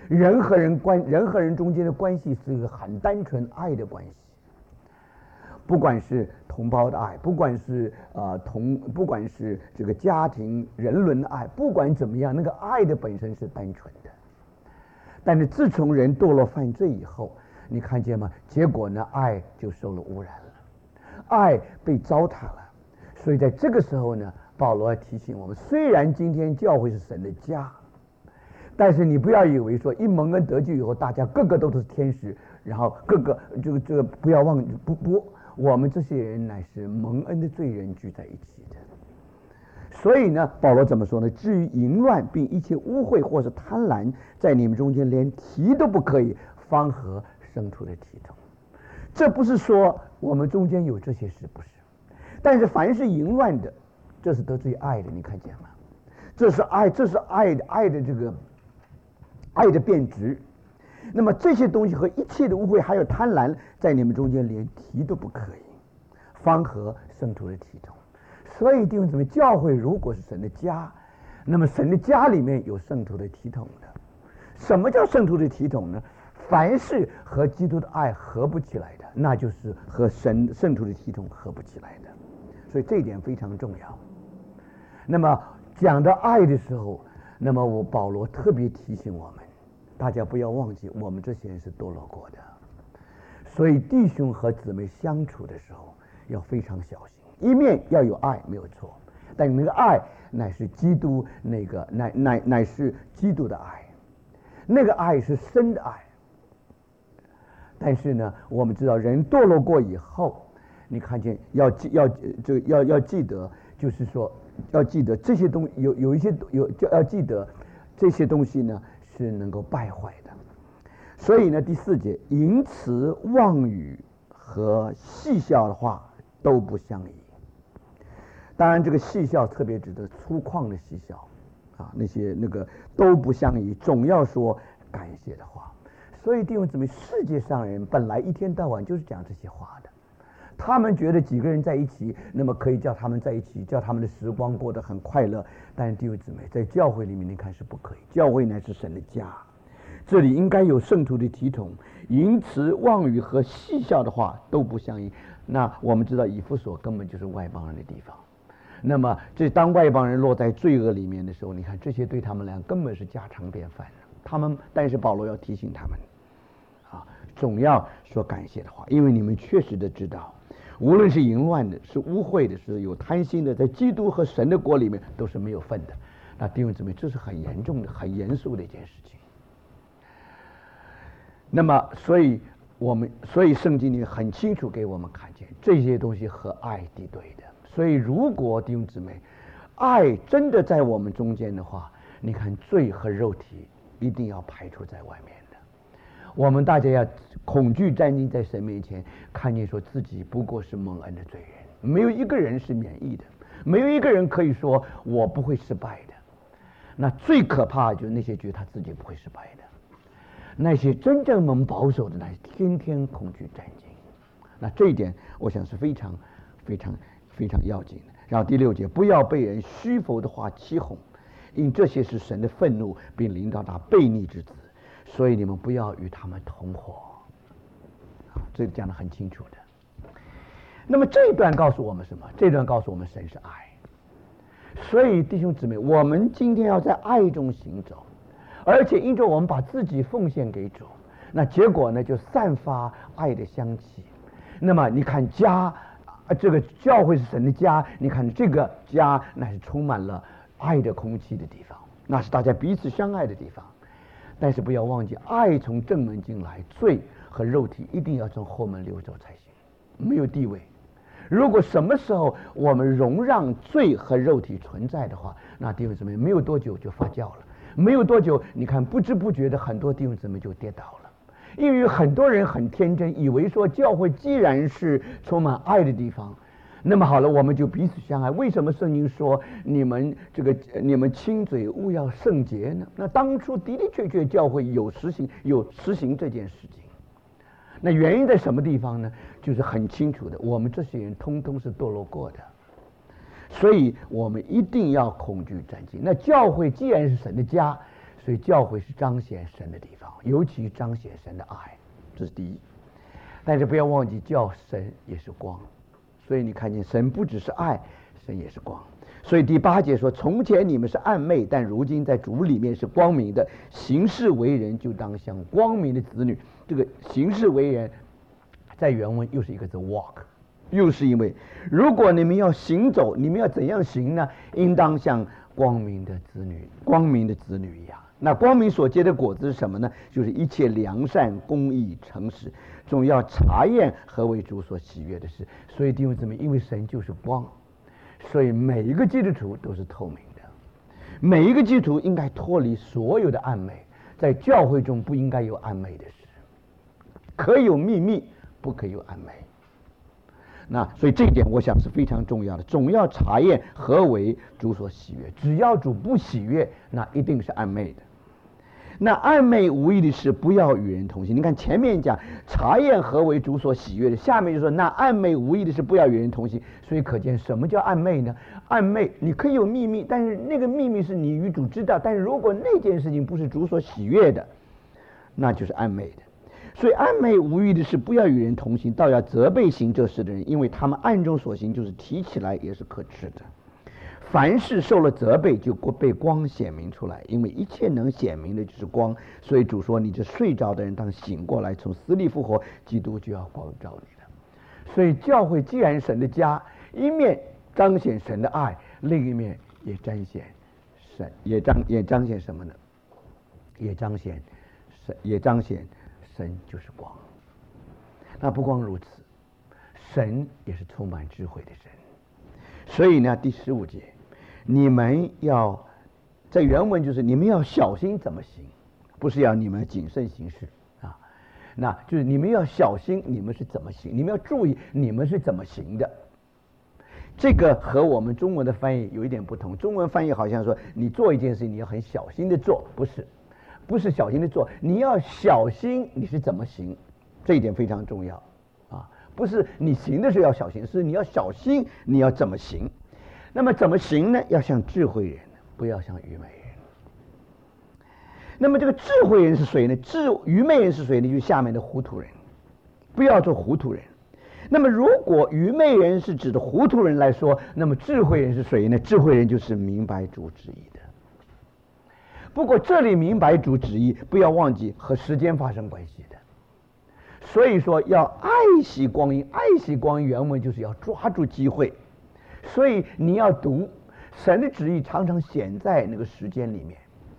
人和人中间的关系是一个很单纯爱的关系，不管是同胞的爱，不管是这个家庭人伦的爱，不管怎么样，那个爱的本身是单纯的。但是自从人堕落犯罪以后，你看见吗？结果呢，爱就受了污染了，爱被糟蹋了。所以在这个时候呢，保罗提醒我们，虽然今天教会是神的家，但是你不要以为说一蒙恩得救以后，大家个个都是天使，然后个个这个不要忘记不，我们这些人乃是蒙恩的罪人聚在一起的。所以呢，保罗怎么说呢？至于淫乱并一切污秽或是贪婪，在你们中间连提都不可以，方合生出的体统。这不是说我们中间有这些事，不是。但是凡是淫乱的，这是得罪爱的，你看见吗？这是爱的这个爱的变质。那么这些东西和一切的污秽还有贪婪，在你们中间连提都不可以，方合生出的体统。所以弟兄姊妹，教会如果是神的家，那么神的家里面有圣徒的体统的。什么叫圣徒的体统呢？凡是和基督的爱合不起来的，那就是和圣徒的体统合不起来的。所以这一点非常重要。那么讲到爱的时候，那么保罗特别提醒我们，大家不要忘记，我们这些人是堕落过的。所以弟兄和姊妹相处的时候要非常小心，一面要有爱，没有错，但那个爱乃是基督乃是基督的爱，那个爱是深的爱。但是呢，我们知道人堕落过以后，你看见要记得，就是说要记得这些东西要记得这些东西呢是能够败坏的。所以呢，第4节，淫词妄语和戏笑的话都不相宜。当然，这个戏笑特别指的粗犷的戏笑啊，那个都不相宜，总要说感谢的话。所以弟兄姊妹，世界上人本来一天到晚就是讲这些话的，他们觉得几个人在一起，那么可以叫他们在一起，叫他们的时光过得很快乐。但是弟兄姊妹，在教会里面你看是不可以，教会乃是神的家，这里应该有圣徒的体统，淫词妄语和戏笑的话都不相宜。那我们知道以弗所根本就是外邦人的地方，那么这当外邦人落在罪恶里面的时候，你看这些对他们俩根本是家常便饭。但是保罗要提醒他们总要说感谢的话，因为你们确实的知道，无论是淫乱的，是污秽的，是有贪心的，在基督和神的国里面都是没有份的。那弟兄姊妹，这是很严重的、很严肃的一件事情。那么所以圣经里很清楚给我们看见这些东西和爱敌对的。所以如果弟兄姊妹爱真的在我们中间的话，你看罪和肉体一定要排除在外面的。我们大家要恐惧战兢在神面前，看见说自己不过是蒙恩的罪人，没有一个人是免疫的，没有一个人可以说我不会失败的。那最可怕的就是那些觉得他自己不会失败的，那些真正蒙保守的，那天天恐惧战兢。那这一点我想是非常非常非常要紧的。然后第6节，不要被人虚浮的话欺哄，因这些是神的愤怒，并临到他悖逆之子，所以你们不要与他们同伙。这讲得很清楚的。那么这一段告诉我们什么？这一段告诉我们神是爱。所以弟兄姊妹，我们今天要在爱中行走，而且因着我们把自己奉献给主，那结果呢就散发爱的香气。那么你看家，这个教会是神的家，你看这个家那是充满了爱的空气的地方，那是大家彼此相爱的地方。但是不要忘记，爱从正门进来，罪和肉体一定要从后门流走才行，没有地位。如果什么时候我们容让罪和肉体存在的话，那弟兄姊妹没有多久就发酵了，没有多久你看不知不觉的很多弟兄姊妹就跌倒了。因为很多人很天真，以为说教会既然是充满爱的地方，那么好了，我们就彼此相爱。为什么圣经说你们亲嘴勿要圣洁呢？那当初的的确确教会有实行这件事情。那原因在什么地方呢？就是很清楚的，我们这些人通通是堕落过的，所以我们一定要恐惧战兢。那教会既然是神的家， 所以教会是彰显神的地方，尤其彰显神的爱，这是第一。但是不要忘记，神也是光，所以你看见神不只是爱，神也是光。所以第8节说，从前你们是暗昧，但如今在主里面是光明的，行事为人就当像光明的子女。这个行事为人在原文又是一个字 walk， 又是因为如果你们要行走，你们要怎样行呢？应当像光明的子女一样。那光明所结的果子是什么呢？就是一切良善、公义、诚实，总要查验何为主所喜悦的事。所以弟兄姊妹，因为神就是光，所以每一个基督徒都是透明的，每一个基督徒应该脱离所有的暗昧，在教会中不应该有暗昧的事，可以有秘密，不可以有暗昧。那所以这一点我想是非常重要的，总要查验何为主所喜悦。只要主不喜悦，那一定是暗昧的。那暧昧无益的事，不要与人同行。你看前面讲查验何为主所喜悦的，下面就说那暧昧无益的事，不要与人同行。所以可见什么叫暧昧呢？暧昧你可以有秘密，但是那个秘密是你与主知道，但是如果那件事情不是主所喜悦的，那就是暧昧的。所以暧昧无益的事，不要与人同行，倒要责备行这事的人，因为他们暗中所行，就是提起来也是可耻的。凡事受了责备，就被光显明出来，因为一切能显明的就是光。所以主说，你这睡着的人当醒过来，从死里复活，基督就要光照你了。所以教会既然神的家，一面彰显神的爱，另一面也彰显神，也彰显什么呢？也彰显神就是光。那不光如此，神也是充满智慧的神。所以呢，第15节，你们要在原文就是你们要小心怎么行，不是要你们谨慎行事啊，那就是你们要小心你们是怎么行，你们要注意你们是怎么行的。这个和我们中文的翻译有一点不同，中文翻译好像说你做一件事情你要很小心的做，不是小心的做，你要小心你是怎么行，这一点非常重要啊，不是你行的时候要小心，是你要小心你要怎么行。那么怎么行呢？要像智慧人，不要像愚昧人。那么这个智慧人是谁呢？愚昧人是谁呢？就是下面的糊涂人，不要做糊涂人。那么如果愚昧人是指的糊涂人来说，那么智慧人是谁呢？智慧人就是明白主旨意的。不过这里明白主旨意，不要忘记和时间发生关系的。所以说要爱惜光阴，爱惜光阴原文就是要抓住机会。所以你要读神的旨意，常常显在那个时间里面，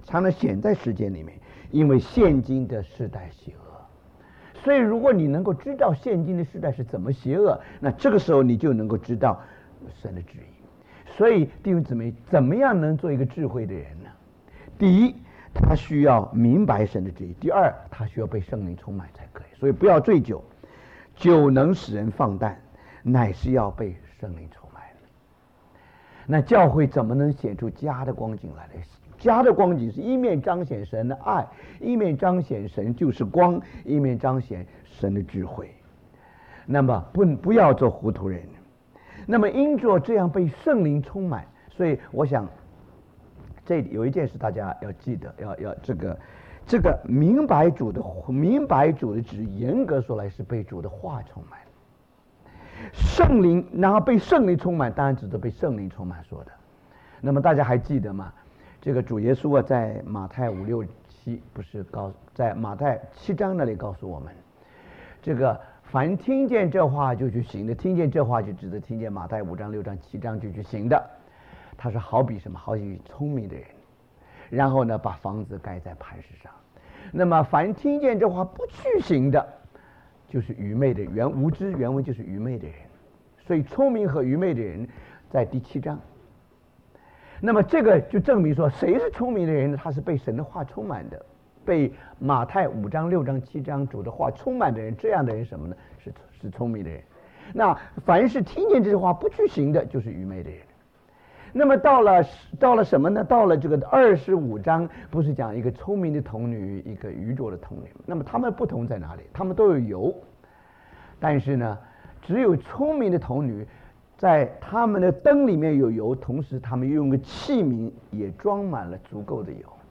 因为现今的世代邪恶。所以如果你能够知道现今的世代是怎么邪恶，那这个时候你就能够知道神的旨意。所以弟兄姊妹，怎么样能做一个智慧的人呢？第一，他需要明白神的旨意；第二，他需要被圣灵充满才可以。所以不要醉酒，酒能使人放荡，乃是要被圣灵充满。那教会怎么能显出家的光景来呢？家的光景是一面彰显神的爱，一面彰显神就是光，一面彰显神的智慧。那么不要做糊涂人。那么因着这样被圣灵充满，所以我想这有一件事大家要记得，要这个明白主的旨意，严格说来是被主的话充满。圣灵，然后被圣灵充满，当然指的被圣灵充满说的。那么大家还记得吗？这个主耶稣啊，在马太5、6、7不是在马太7章那里告诉我们，这个凡听见这话就去行的，听见这话就指的听见马太5章、6章、7章就去行的。他说好比什么？好比聪明的人，然后呢把房子盖在磐石上。那么凡听见这话不去行的，就是愚昧的人。无知原文就是愚昧的人。所以聪明和愚昧的人在第7章。那么这个就证明说，谁是聪明的人呢？他是被神的话充满的，被马太5章、6章、7章主的话充满的人。这样的人什么呢？是聪明的人。那凡是听见这句话不去行的，就是愚昧的人。那么到了什么呢？到了这个25章，不是讲一个聪明的童女，一个愚拙的童女。那么他们不同在哪里？他们都有油，但是呢，只有聪明的童女在他们的灯里面有油，同时他们又用个器皿也装满了足够的油。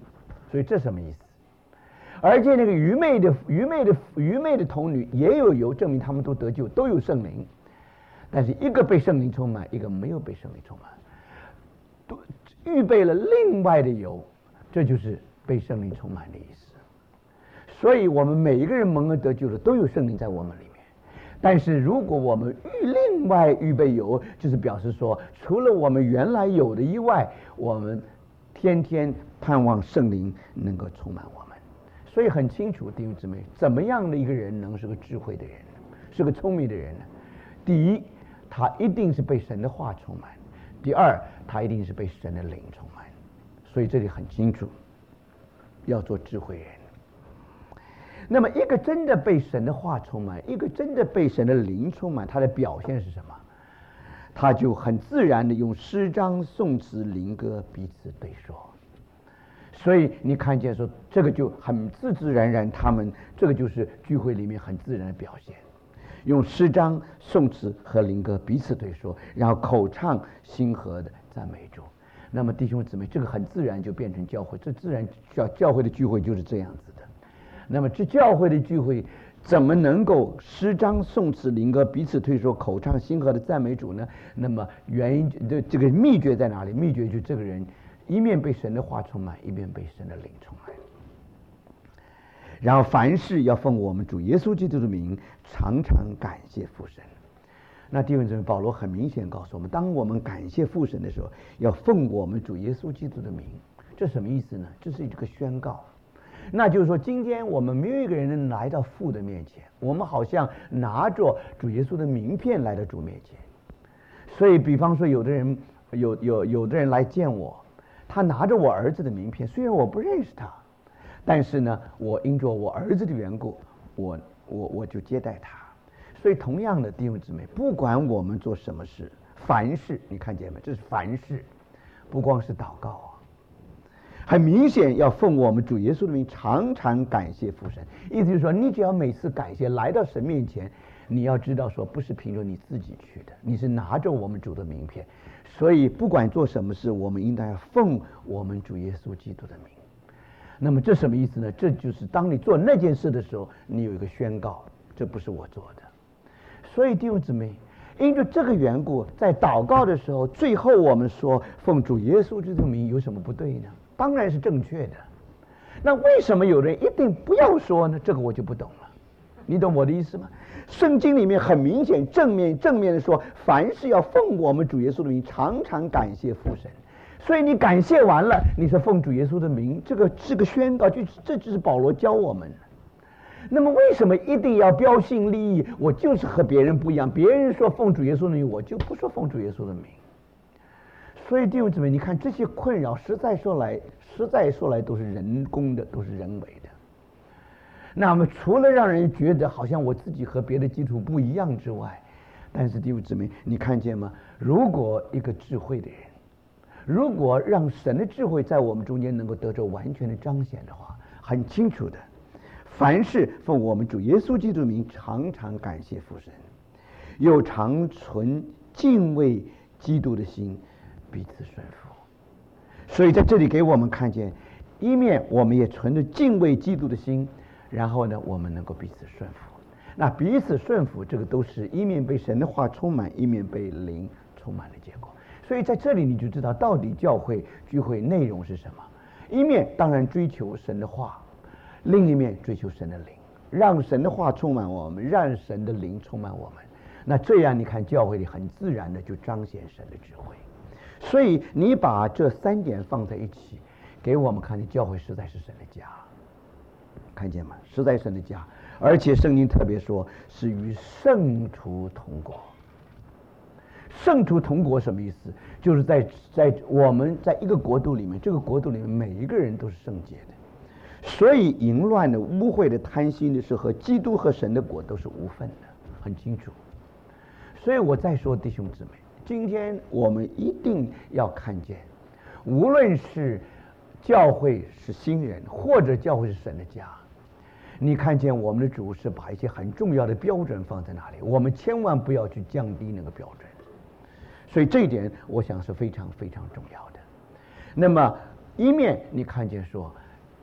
所以这什么意思？而且那个愚昧的童女也有油，证明他们都得救，都有圣灵。但是一个被圣灵充满，一个没有被圣灵充满，都预备了另外的油，这就是被圣灵充满的意思。所以我们每一个人蒙恩得救的都有圣灵在我们里面。但是如果我们另外预备油，就是表示说，除了我们原来有的以外，我们天天盼望圣灵能够充满我们。所以很清楚，弟兄姊妹，怎么样的一个人能是个智慧的人，是个聪明的人呢？第一，他一定是被神的话充满；第二，他一定是被神的灵充满。所以这里很清楚，要做智慧人。那么一个真的被神的话充满，一个真的被神的灵充满，他的表现是什么？他就很自然的用诗章、颂词、灵歌彼此对说。所以你看见说，这个就很自然，他们这个就是聚会里面很自然的表现，用诗章、颂词和灵歌彼此对说，然后口唱心和的赞美主。那么弟兄姊妹，这个很自然就变成教会，这自然教会的聚会就是这样子的。那么这教会的聚会怎么能够诗章、颂词、灵歌彼此对说，口唱心和的赞美主呢？那么原因的这个秘诀在哪里？秘诀就是这个人一面被神的话充满，一面被神的灵充满。然后凡事要奉我们主耶稣基督的名，常常感谢父神。那弟兄姊妹，保罗很明显告诉我们，当我们感谢父神的时候，要奉我们主耶稣基督的名。这什么意思呢？这是一个宣告。那就是说，今天我们没有一个人能来到父的面前，我们好像拿着主耶稣的名片来到主面前。所以比方说有的人来见我，他拿着我儿子的名片，虽然我不认识他，但是呢，我因着我儿子的缘故，我就接待他。所以同样的弟兄姊妹，不管我们做什么事，凡事，你看见没？这是凡事，不光是祷告啊，很明显要奉我们主耶稣的名，常常感谢父神。意思就是说，你只要每次感谢来到神面前，你要知道说，不是凭着你自己去的，你是拿着我们主的名片。所以不管做什么事，我们应当要奉我们主耶稣基督的名。那么这什么意思呢？这就是当你做那件事的时候，你有一个宣告，这不是我做的。所以弟兄姊妹，因着这个缘故，在祷告的时候，最后我们说奉主耶稣基督的名，有什么不对呢？当然是正确的。那为什么有人一定不要说呢？这个我就不懂了。你懂我的意思吗？圣经里面很明显正面的说，凡是要奉我们主耶稣的名，常常感谢父神。所以你感谢完了，你说奉主耶稣的名，这个是个宣告，这就是保罗教我们。那么为什么一定要标新立异？我就是和别人不一样，别人说奉主耶稣的名，我就不说奉主耶稣的名。所以弟兄姊妹，你看这些困扰，实在说来都是人工的，都是人为的。那么除了让人觉得好像我自己和别的基督徒不一样之外，但是弟兄姊妹，你看见吗？如果一个智慧的人，如果让神的智慧在我们中间能够得着完全的彰显的话，很清楚的，凡事奉我们主耶稣基督的名，常常感谢父神，又常存敬畏基督的心，彼此顺服。所以在这里给我们看见，一面我们也存着敬畏基督的心，然后呢，我们能够彼此顺服。那彼此顺服，这个都是一面被神的话充满，一面被灵充满的结果。所以在这里你就知道，到底教会聚会内容是什么。一面当然追求神的话，另一面追求神的灵，让神的话充满我们，让神的灵充满我们。那这样你看，教会里很自然的就彰显神的智慧。所以你把这三点放在一起，给我们看见教会实在是神的家，看见吗？实在神的家，而且圣经特别说是与圣徒同国。圣徒同国什么意思？就是在我们在一个国度里面，这个国度里面每一个人都是圣洁的，所以淫乱的、污秽的、贪心的是和基督和神的国都是无分的，很清楚。所以我再说，弟兄姊妹，今天我们一定要看见，无论是教会是新人，或者教会是神的家，你看见我们的主是把一些很重要的标准放在那里，我们千万不要去降低那个标准。所以这一点我想是非常非常重要的。那么一面你看见说，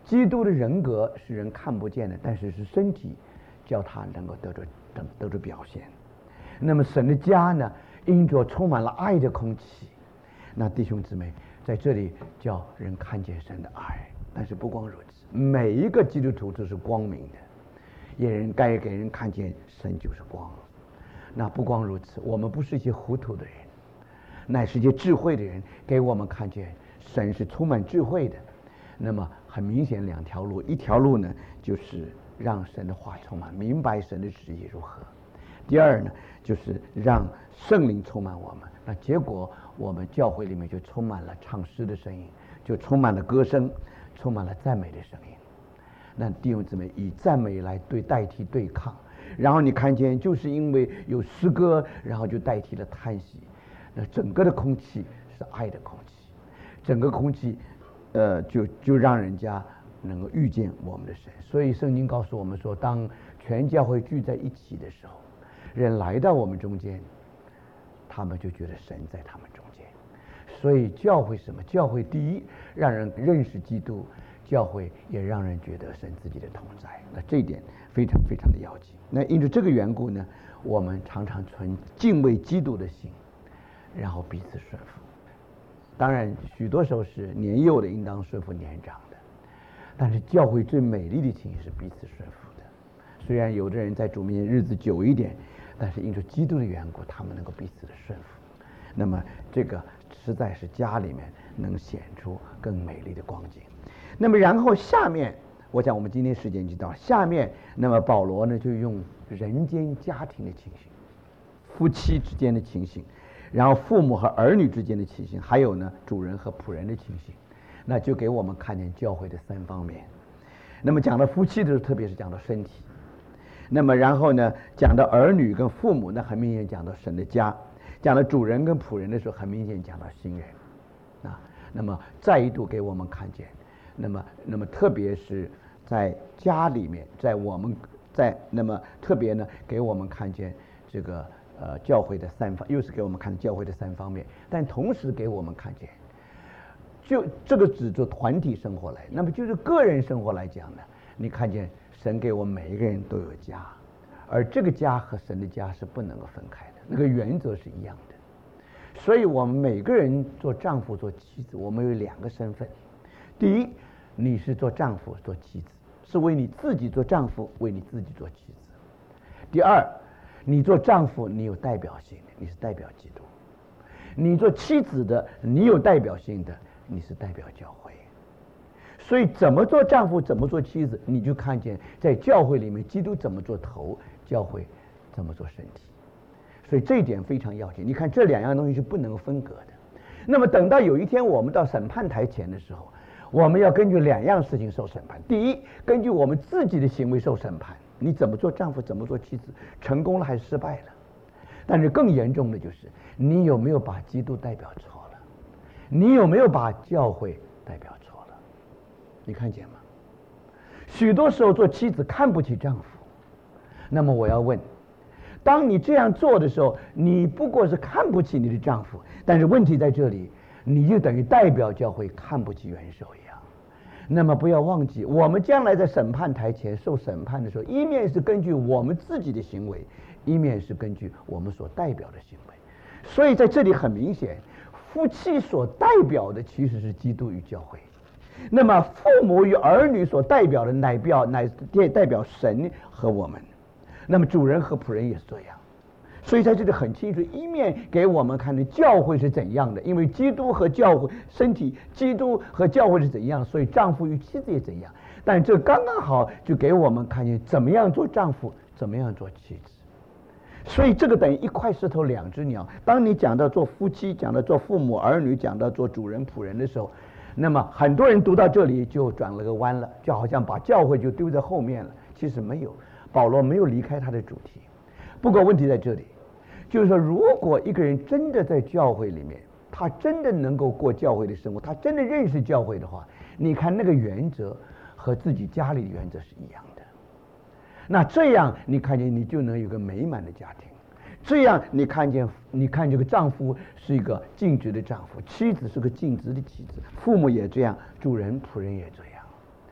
基督的人格是人看不见的，但是是身体叫他能够得着表现。那么神的家呢，因着充满了爱的空气，那弟兄姊妹在这里叫人看见神的爱。但是不光如此，每一个基督徒都是光明的，也人该给人看见神就是光。那不光如此，我们不是一些糊涂的人，乃是一些智慧的人，给我们看见神是充满智慧的。那么很明显两条路，一条路呢就是让神的话充满，明白神的旨意如何；第二呢就是让圣灵充满我们。那结果我们教会里面就充满了唱诗的声音，就充满了歌声，充满了赞美的声音。那弟兄姊妹以赞美来代替对抗，然后你看见就是因为有诗歌，然后就代替了叹息。那整个的空气是爱的空气，整个空气就让人家能够遇见我们的神。所以圣经告诉我们说，当全教会聚在一起的时候，人来到我们中间，他们就觉得神在他们中间。所以教会什么？教会第一让人认识基督，教会也让人觉得神自己的同在。那这一点非常非常的要紧。那因着这个缘故呢，我们常常存敬畏基督的心，然后彼此顺服。当然许多时候是年幼的应当顺服年长的，但是教会最美丽的情形是彼此顺服的。虽然有的人在主面前日子久一点，但是因着基督的缘故，他们能够彼此的顺服。那么这个实在是家里面能显出更美丽的光景。那么然后下面我想我们今天时间就到下面，那么保罗呢就用人间家庭的情形，夫妻之间的情形，然后父母和儿女之间的情形，还有呢主人和仆人的情形，那就给我们看见教会的三方面。那么讲到夫妻的时候，特别是讲到身体，那么然后呢讲到儿女跟父母，那很明显讲到神的家，讲到主人跟仆人的时候，很明显讲到新人啊。那么再一度给我们看见，那么特别是在家里面，那么特别呢给我们看见这个教会的三方，又是给我们看教会的三方面，但同时给我们看见，就这个只做团体生活来，那么就是个人生活来讲呢，你看见神给我们每一个人都有家，而这个家和神的家是不能够分开的，那个原则是一样的。所以我们每个人做丈夫做妻子，我们有两个身份。第一，你是做丈夫做妻子，是为你自己做丈夫，为你自己做妻子。第二，你做丈夫你有代表性的，你是代表基督；你做妻子的，你有代表性的，你是代表教会。所以怎么做丈夫怎么做妻子，你就看见在教会里面基督怎么做头，教会怎么做身体。所以这一点非常要紧，你看这两样东西是不能分割的。那么等到有一天我们到审判台前的时候，我们要根据两样事情受审判。第一，根据我们自己的行为受审判，你怎么做丈夫怎么做妻子，成功了还是失败了。但是更严重的就是你有没有把基督代表错了，你有没有把教会代表错了。你看见吗？许多时候做妻子看不起丈夫，那么我要问，当你这样做的时候，你不过是看不起你的丈夫，但是问题在这里，你就等于代表教会看不起元首一样。那么不要忘记，我们将来在审判台前受审判的时候，一面是根据我们自己的行为，一面是根据我们所代表的行为。所以在这里很明显，夫妻所代表的其实是基督与教会，那么父母与儿女所代表的乃代表神和我们，那么主人和仆人也是这样。所以在这里很清楚，一面给我们看的教会是怎样的，因为基督和教会身体，基督和教会是怎样，所以丈夫与妻子也怎样。但这刚刚好就给我们看见怎么样做丈夫，怎么样做妻子。所以这个等于一块石头两只鸟。当你讲到做夫妻，讲到做父母儿女，讲到做主人仆人的时候，那么很多人读到这里就转了个弯了，就好像把教会就丢在后面了。其实没有，保罗没有离开他的主题。不过问题在这里，就是说如果一个人真的在教会里面，他真的能够过教会的生活，他真的认识教会的话，你看那个原则和自己家里的原则是一样的。那这样你看见你就能有个美满的家庭，这样你看这个丈夫是一个尽职的丈夫，妻子是个尽职的妻子，父母也这样，主人仆人也这样。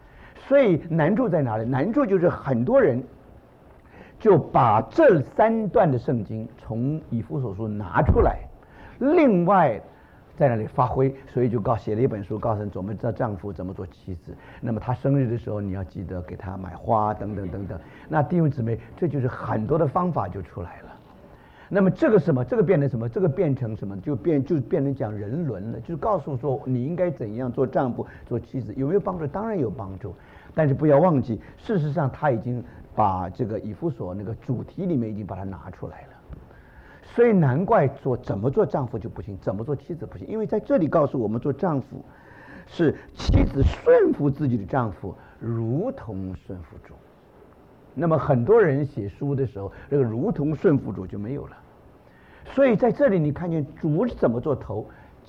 所以难处在哪里？难处就是很多人就把这3段的圣经从以弗所书拿出来，另外在那里发挥，所以就写了一本书，告诉你怎么做丈夫，怎么做妻子。那么他生日的时候，你要记得给他买花，等等等等。那弟兄姊妹，这就是很多的方法就出来了。那么这个什么？这个变成什么？这个变成什么？就变成讲人伦了，就是告诉说你应该怎样做丈夫、做妻子，有没有帮助？当然有帮助，但是不要忘记，事实上他已经把这个以弗所那个主题里面已经把它拿出来了。所以难怪怎么做丈夫就不行，怎么做妻子不行，因为在这里告诉我们，做丈夫是妻子顺服自己的丈夫，如同顺服主。那么很多人写书的时候，这个如同顺服主就没有了。所以在这里你看见主怎么做头，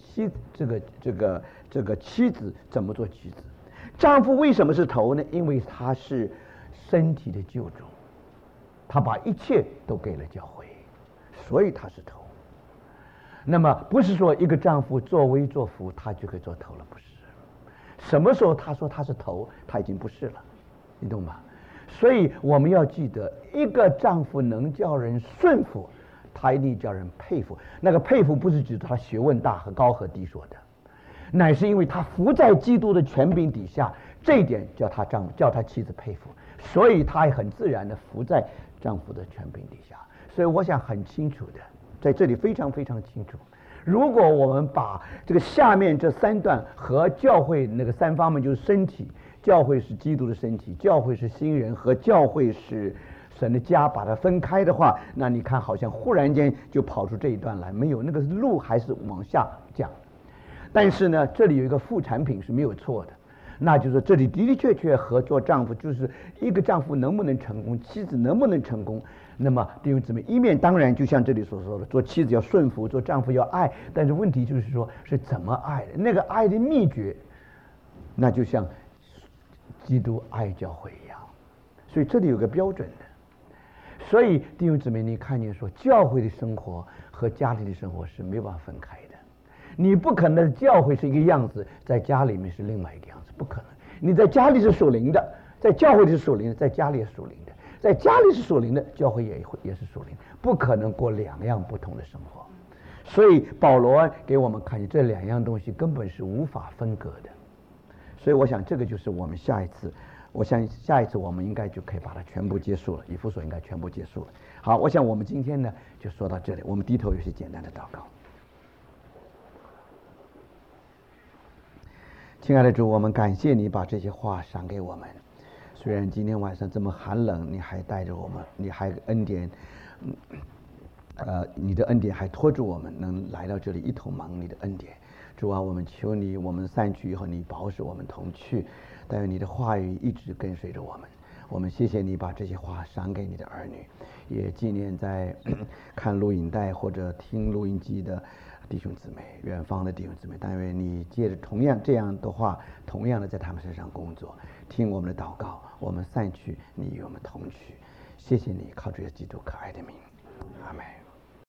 这个妻子怎么做妻子。丈夫为什么是头呢？因为他是身体的救主，他把一切都给了教会，所以他是头。那么不是说一个丈夫作威作福他就可以做头了，不是。什么时候他说他是头，他已经不是了，你懂吗？所以我们要记得，一个丈夫能叫人顺服，他一定叫人佩服。那个佩服不是指他学问大和高和低说的，乃是因为他服在基督的权柄底下，这一点叫他妻子佩服，所以他也很自然的服在丈夫的权柄底下。所以我想很清楚的，在这里非常非常清楚。如果我们把这个下面这3段和教会那个3方面，就是身体，教会是基督的身体，教会是新人，和教会是神的家，把它分开的话，那你看好像忽然间就跑出这一段来，没有，那个路还是往下讲。但是呢，这里有一个副产品是没有错的，那就是这里的的确确和做丈夫，就是一个丈夫能不能成功，妻子能不能成功。那么弟兄姊妹，一面当然就像这里所说的，做妻子要顺服，做丈夫要爱，但是问题就是说是怎么爱的，那个爱的秘诀，那就像基督爱教会一样，所以这里有个标准的。所以弟兄姊妹，你看见说教会的生活和家里的生活是没有办法分开的，你不可能教会是一个样子，在家里面是另外一个样子，不可能。你在家里是属灵的，在教会是属灵的，在家里也是属灵的，在家里是属灵的，教会也是属灵，不可能过2样不同的生活。所以保罗给我们看见这2样东西根本是无法分割的。所以我想这个就是我们下一次我们应该就可以把它全部结束了，以弗所应该全部结束了。好，我想我们今天呢就说到这里，我们低头有些简单的祷告。亲爱的主，我们感谢你把这些话赏给我们，虽然今天晚上这么寒冷，你还带着我们，你还恩典你的恩典还拖住我们能来到这里一同忙你的恩典。主啊，我们求你，我们散去以后你保守我们同去，但愿你的话语一直跟随着我们。我们谢谢你把这些话赏给你的儿女，也纪念在看录影带或者听录音机的弟兄姊妹，远方的弟兄姊妹，但愿你借着这样的话，同样的在他们身上工作，听我们的祷告，我们散去，你与我们同去。谢谢你，靠主耶稣基督可爱的名，阿们。